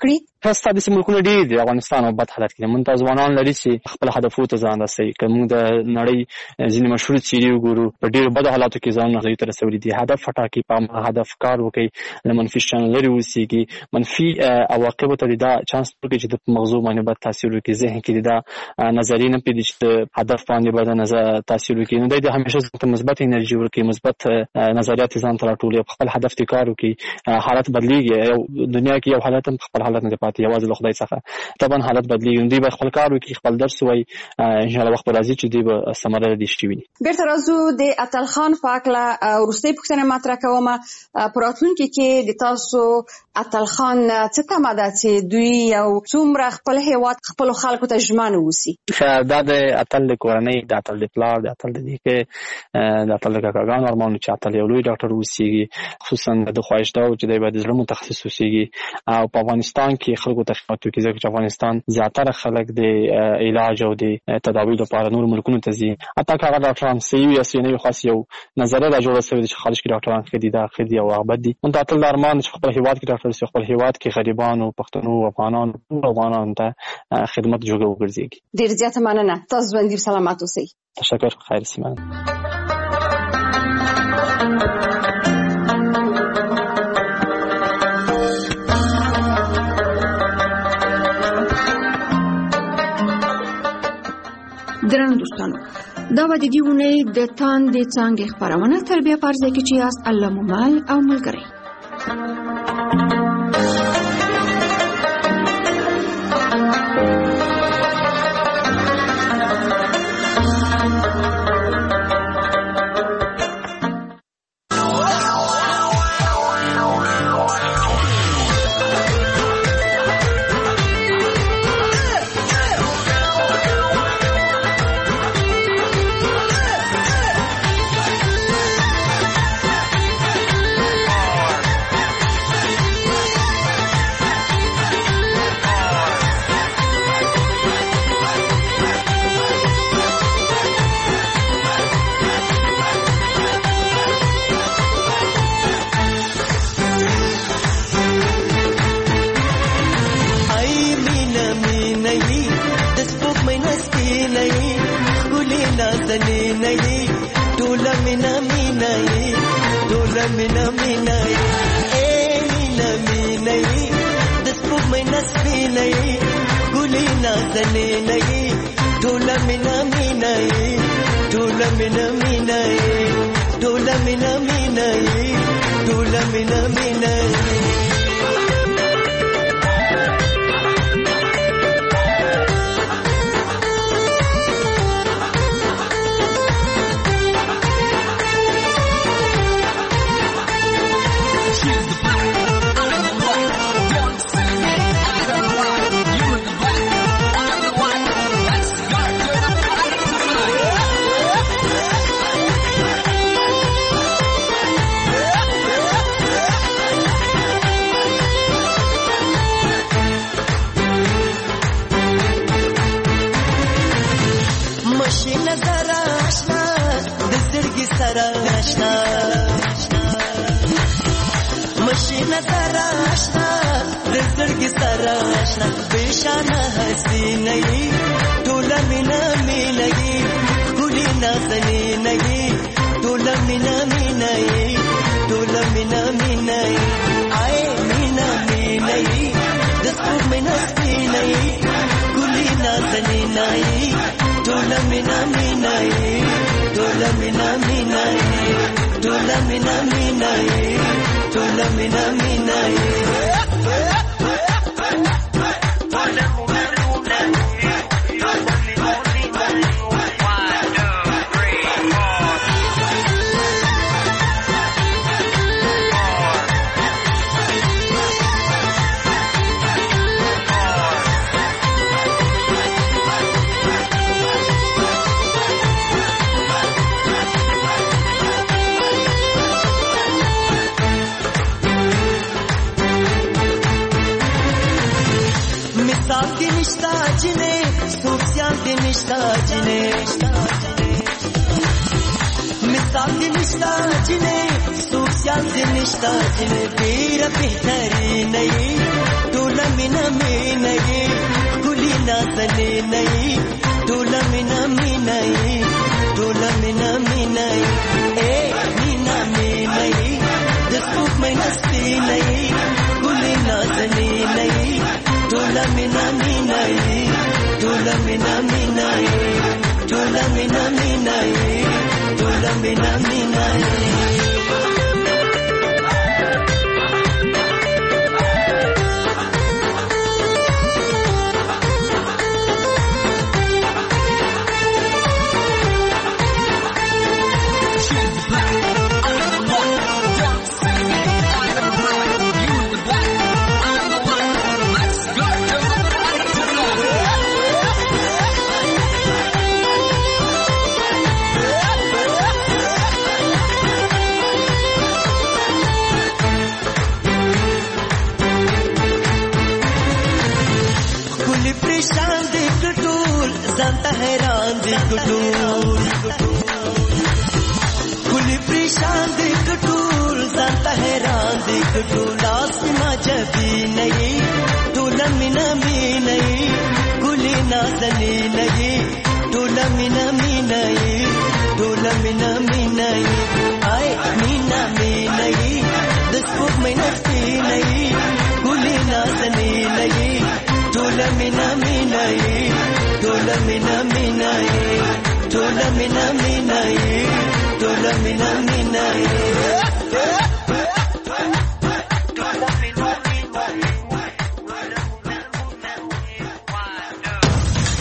پرسته د ملکونو ډېر دي افغانستان او بد حالت کې موږ ته ځوانان لري چې خپل هدفونو ته ځان رسوي که موږ د نړۍ ځینې مشهور څېرې وګورو په ډېرو بدو حالاتو کې ځانونه هغوی ته رسولي دي هدف وټاکي په همغه هدف کار وکړي له منفي شیانو لرې اوسېږي منفي عواقبو ته د دا چانس ورکړي چې د مغزو باندې بد تاثیر وکړي ذهن کې د دا نظریې نه پرېږدي چې د هدف باندې به د نظر تاثیر وکړي نو دی د همیشه ځان ته مثبت انرژي ورکړي مثبت نظریات یې ځان ته راټولوي په خپل هدف ته کار وکړي حالت بدلېږي یو دنیا کې یو حالت هم خپل حالت نه دی پاتې یوازې له خدای څخه طبعا حالت بدلېږي نو دوی به خپل کار وکړي خپل درس ووایي انشاءالله وخت به راځي چې دوی به ثمره د دې شتې ویني. بیرته راځو د اتل خان په هکله وروستۍ پوښتنه مطرح کوم په راتلونکي کې د تاسو اتل خان څه تمه ده چې دوی یو څومره خپل هیواد خپل خلکو ته ژمن اوسي؟ دا د اتل د کورنۍ د اتل د پلار د اتل د نیکه د اتل د کاکاګانو ارمان چې اتل یو لوی ډاکټر اوسیږي خصوصا د خواهش دا چې دی به د زړه متخصص اوسیږي او په افغانستان کې خلکو ته خدمت وکړي ځکه چې افغانستان زیاتره خلک د علاج او د تداوی لپاره نور ملکونو ته ځي حتی که هغه ډاکټران صحیح وي یا صحیح نه وي خاص یو نظریه دا جوړه شوې ده چې خارج کې ډاکټران ښه دي دا ښه دي او هغه بد دي موږ ته اتل د ارمان چې خپل هیواد کې ډاکټر شي خپل هیواد کې غریبانو پښتنو افغانانو ټول افغانانو ته خدمت جوړه وګرځيږي. ډېر زیاته مننه تاسو باندې سلامات اوسئ. تشکر خیر سیمان. درنو دوستانو دا به د دې اونۍ د تاندې څانګې خپرونه تر بیا په ځای کې چې یاست الله مو مل او ملګری. مثال دې نشته چې ډېره بهترینه یې ټوله مینه مینه یې ګلې نازنینه یې ټوله مینه مینه یې ټوله مینه مینه یې ای مینه مینه یې د سپوږمۍ نه سپینه یې ګلې نازنینه یې ټوله مینه مینه یې ټوله مینه مینه یې ټوله مینه مینه یې ټوله مینه مینه یې हैरान दी कटूर खुली परेशान दी कटूर जानता हैरान दी कटूर आसमा जबी नहीं टोला मिना मी नहीं गुली नाजनी नहीं टोला मिना मी नहीं टोला मिना मी नहीं आए मीना मी नहीं दस फुट में नस्ती नहीं गुली नाजनी नहीं टोला मिना मी नहीं टोला मिना मिना ये टोला मिना मिना ये टोला मिना मिना ये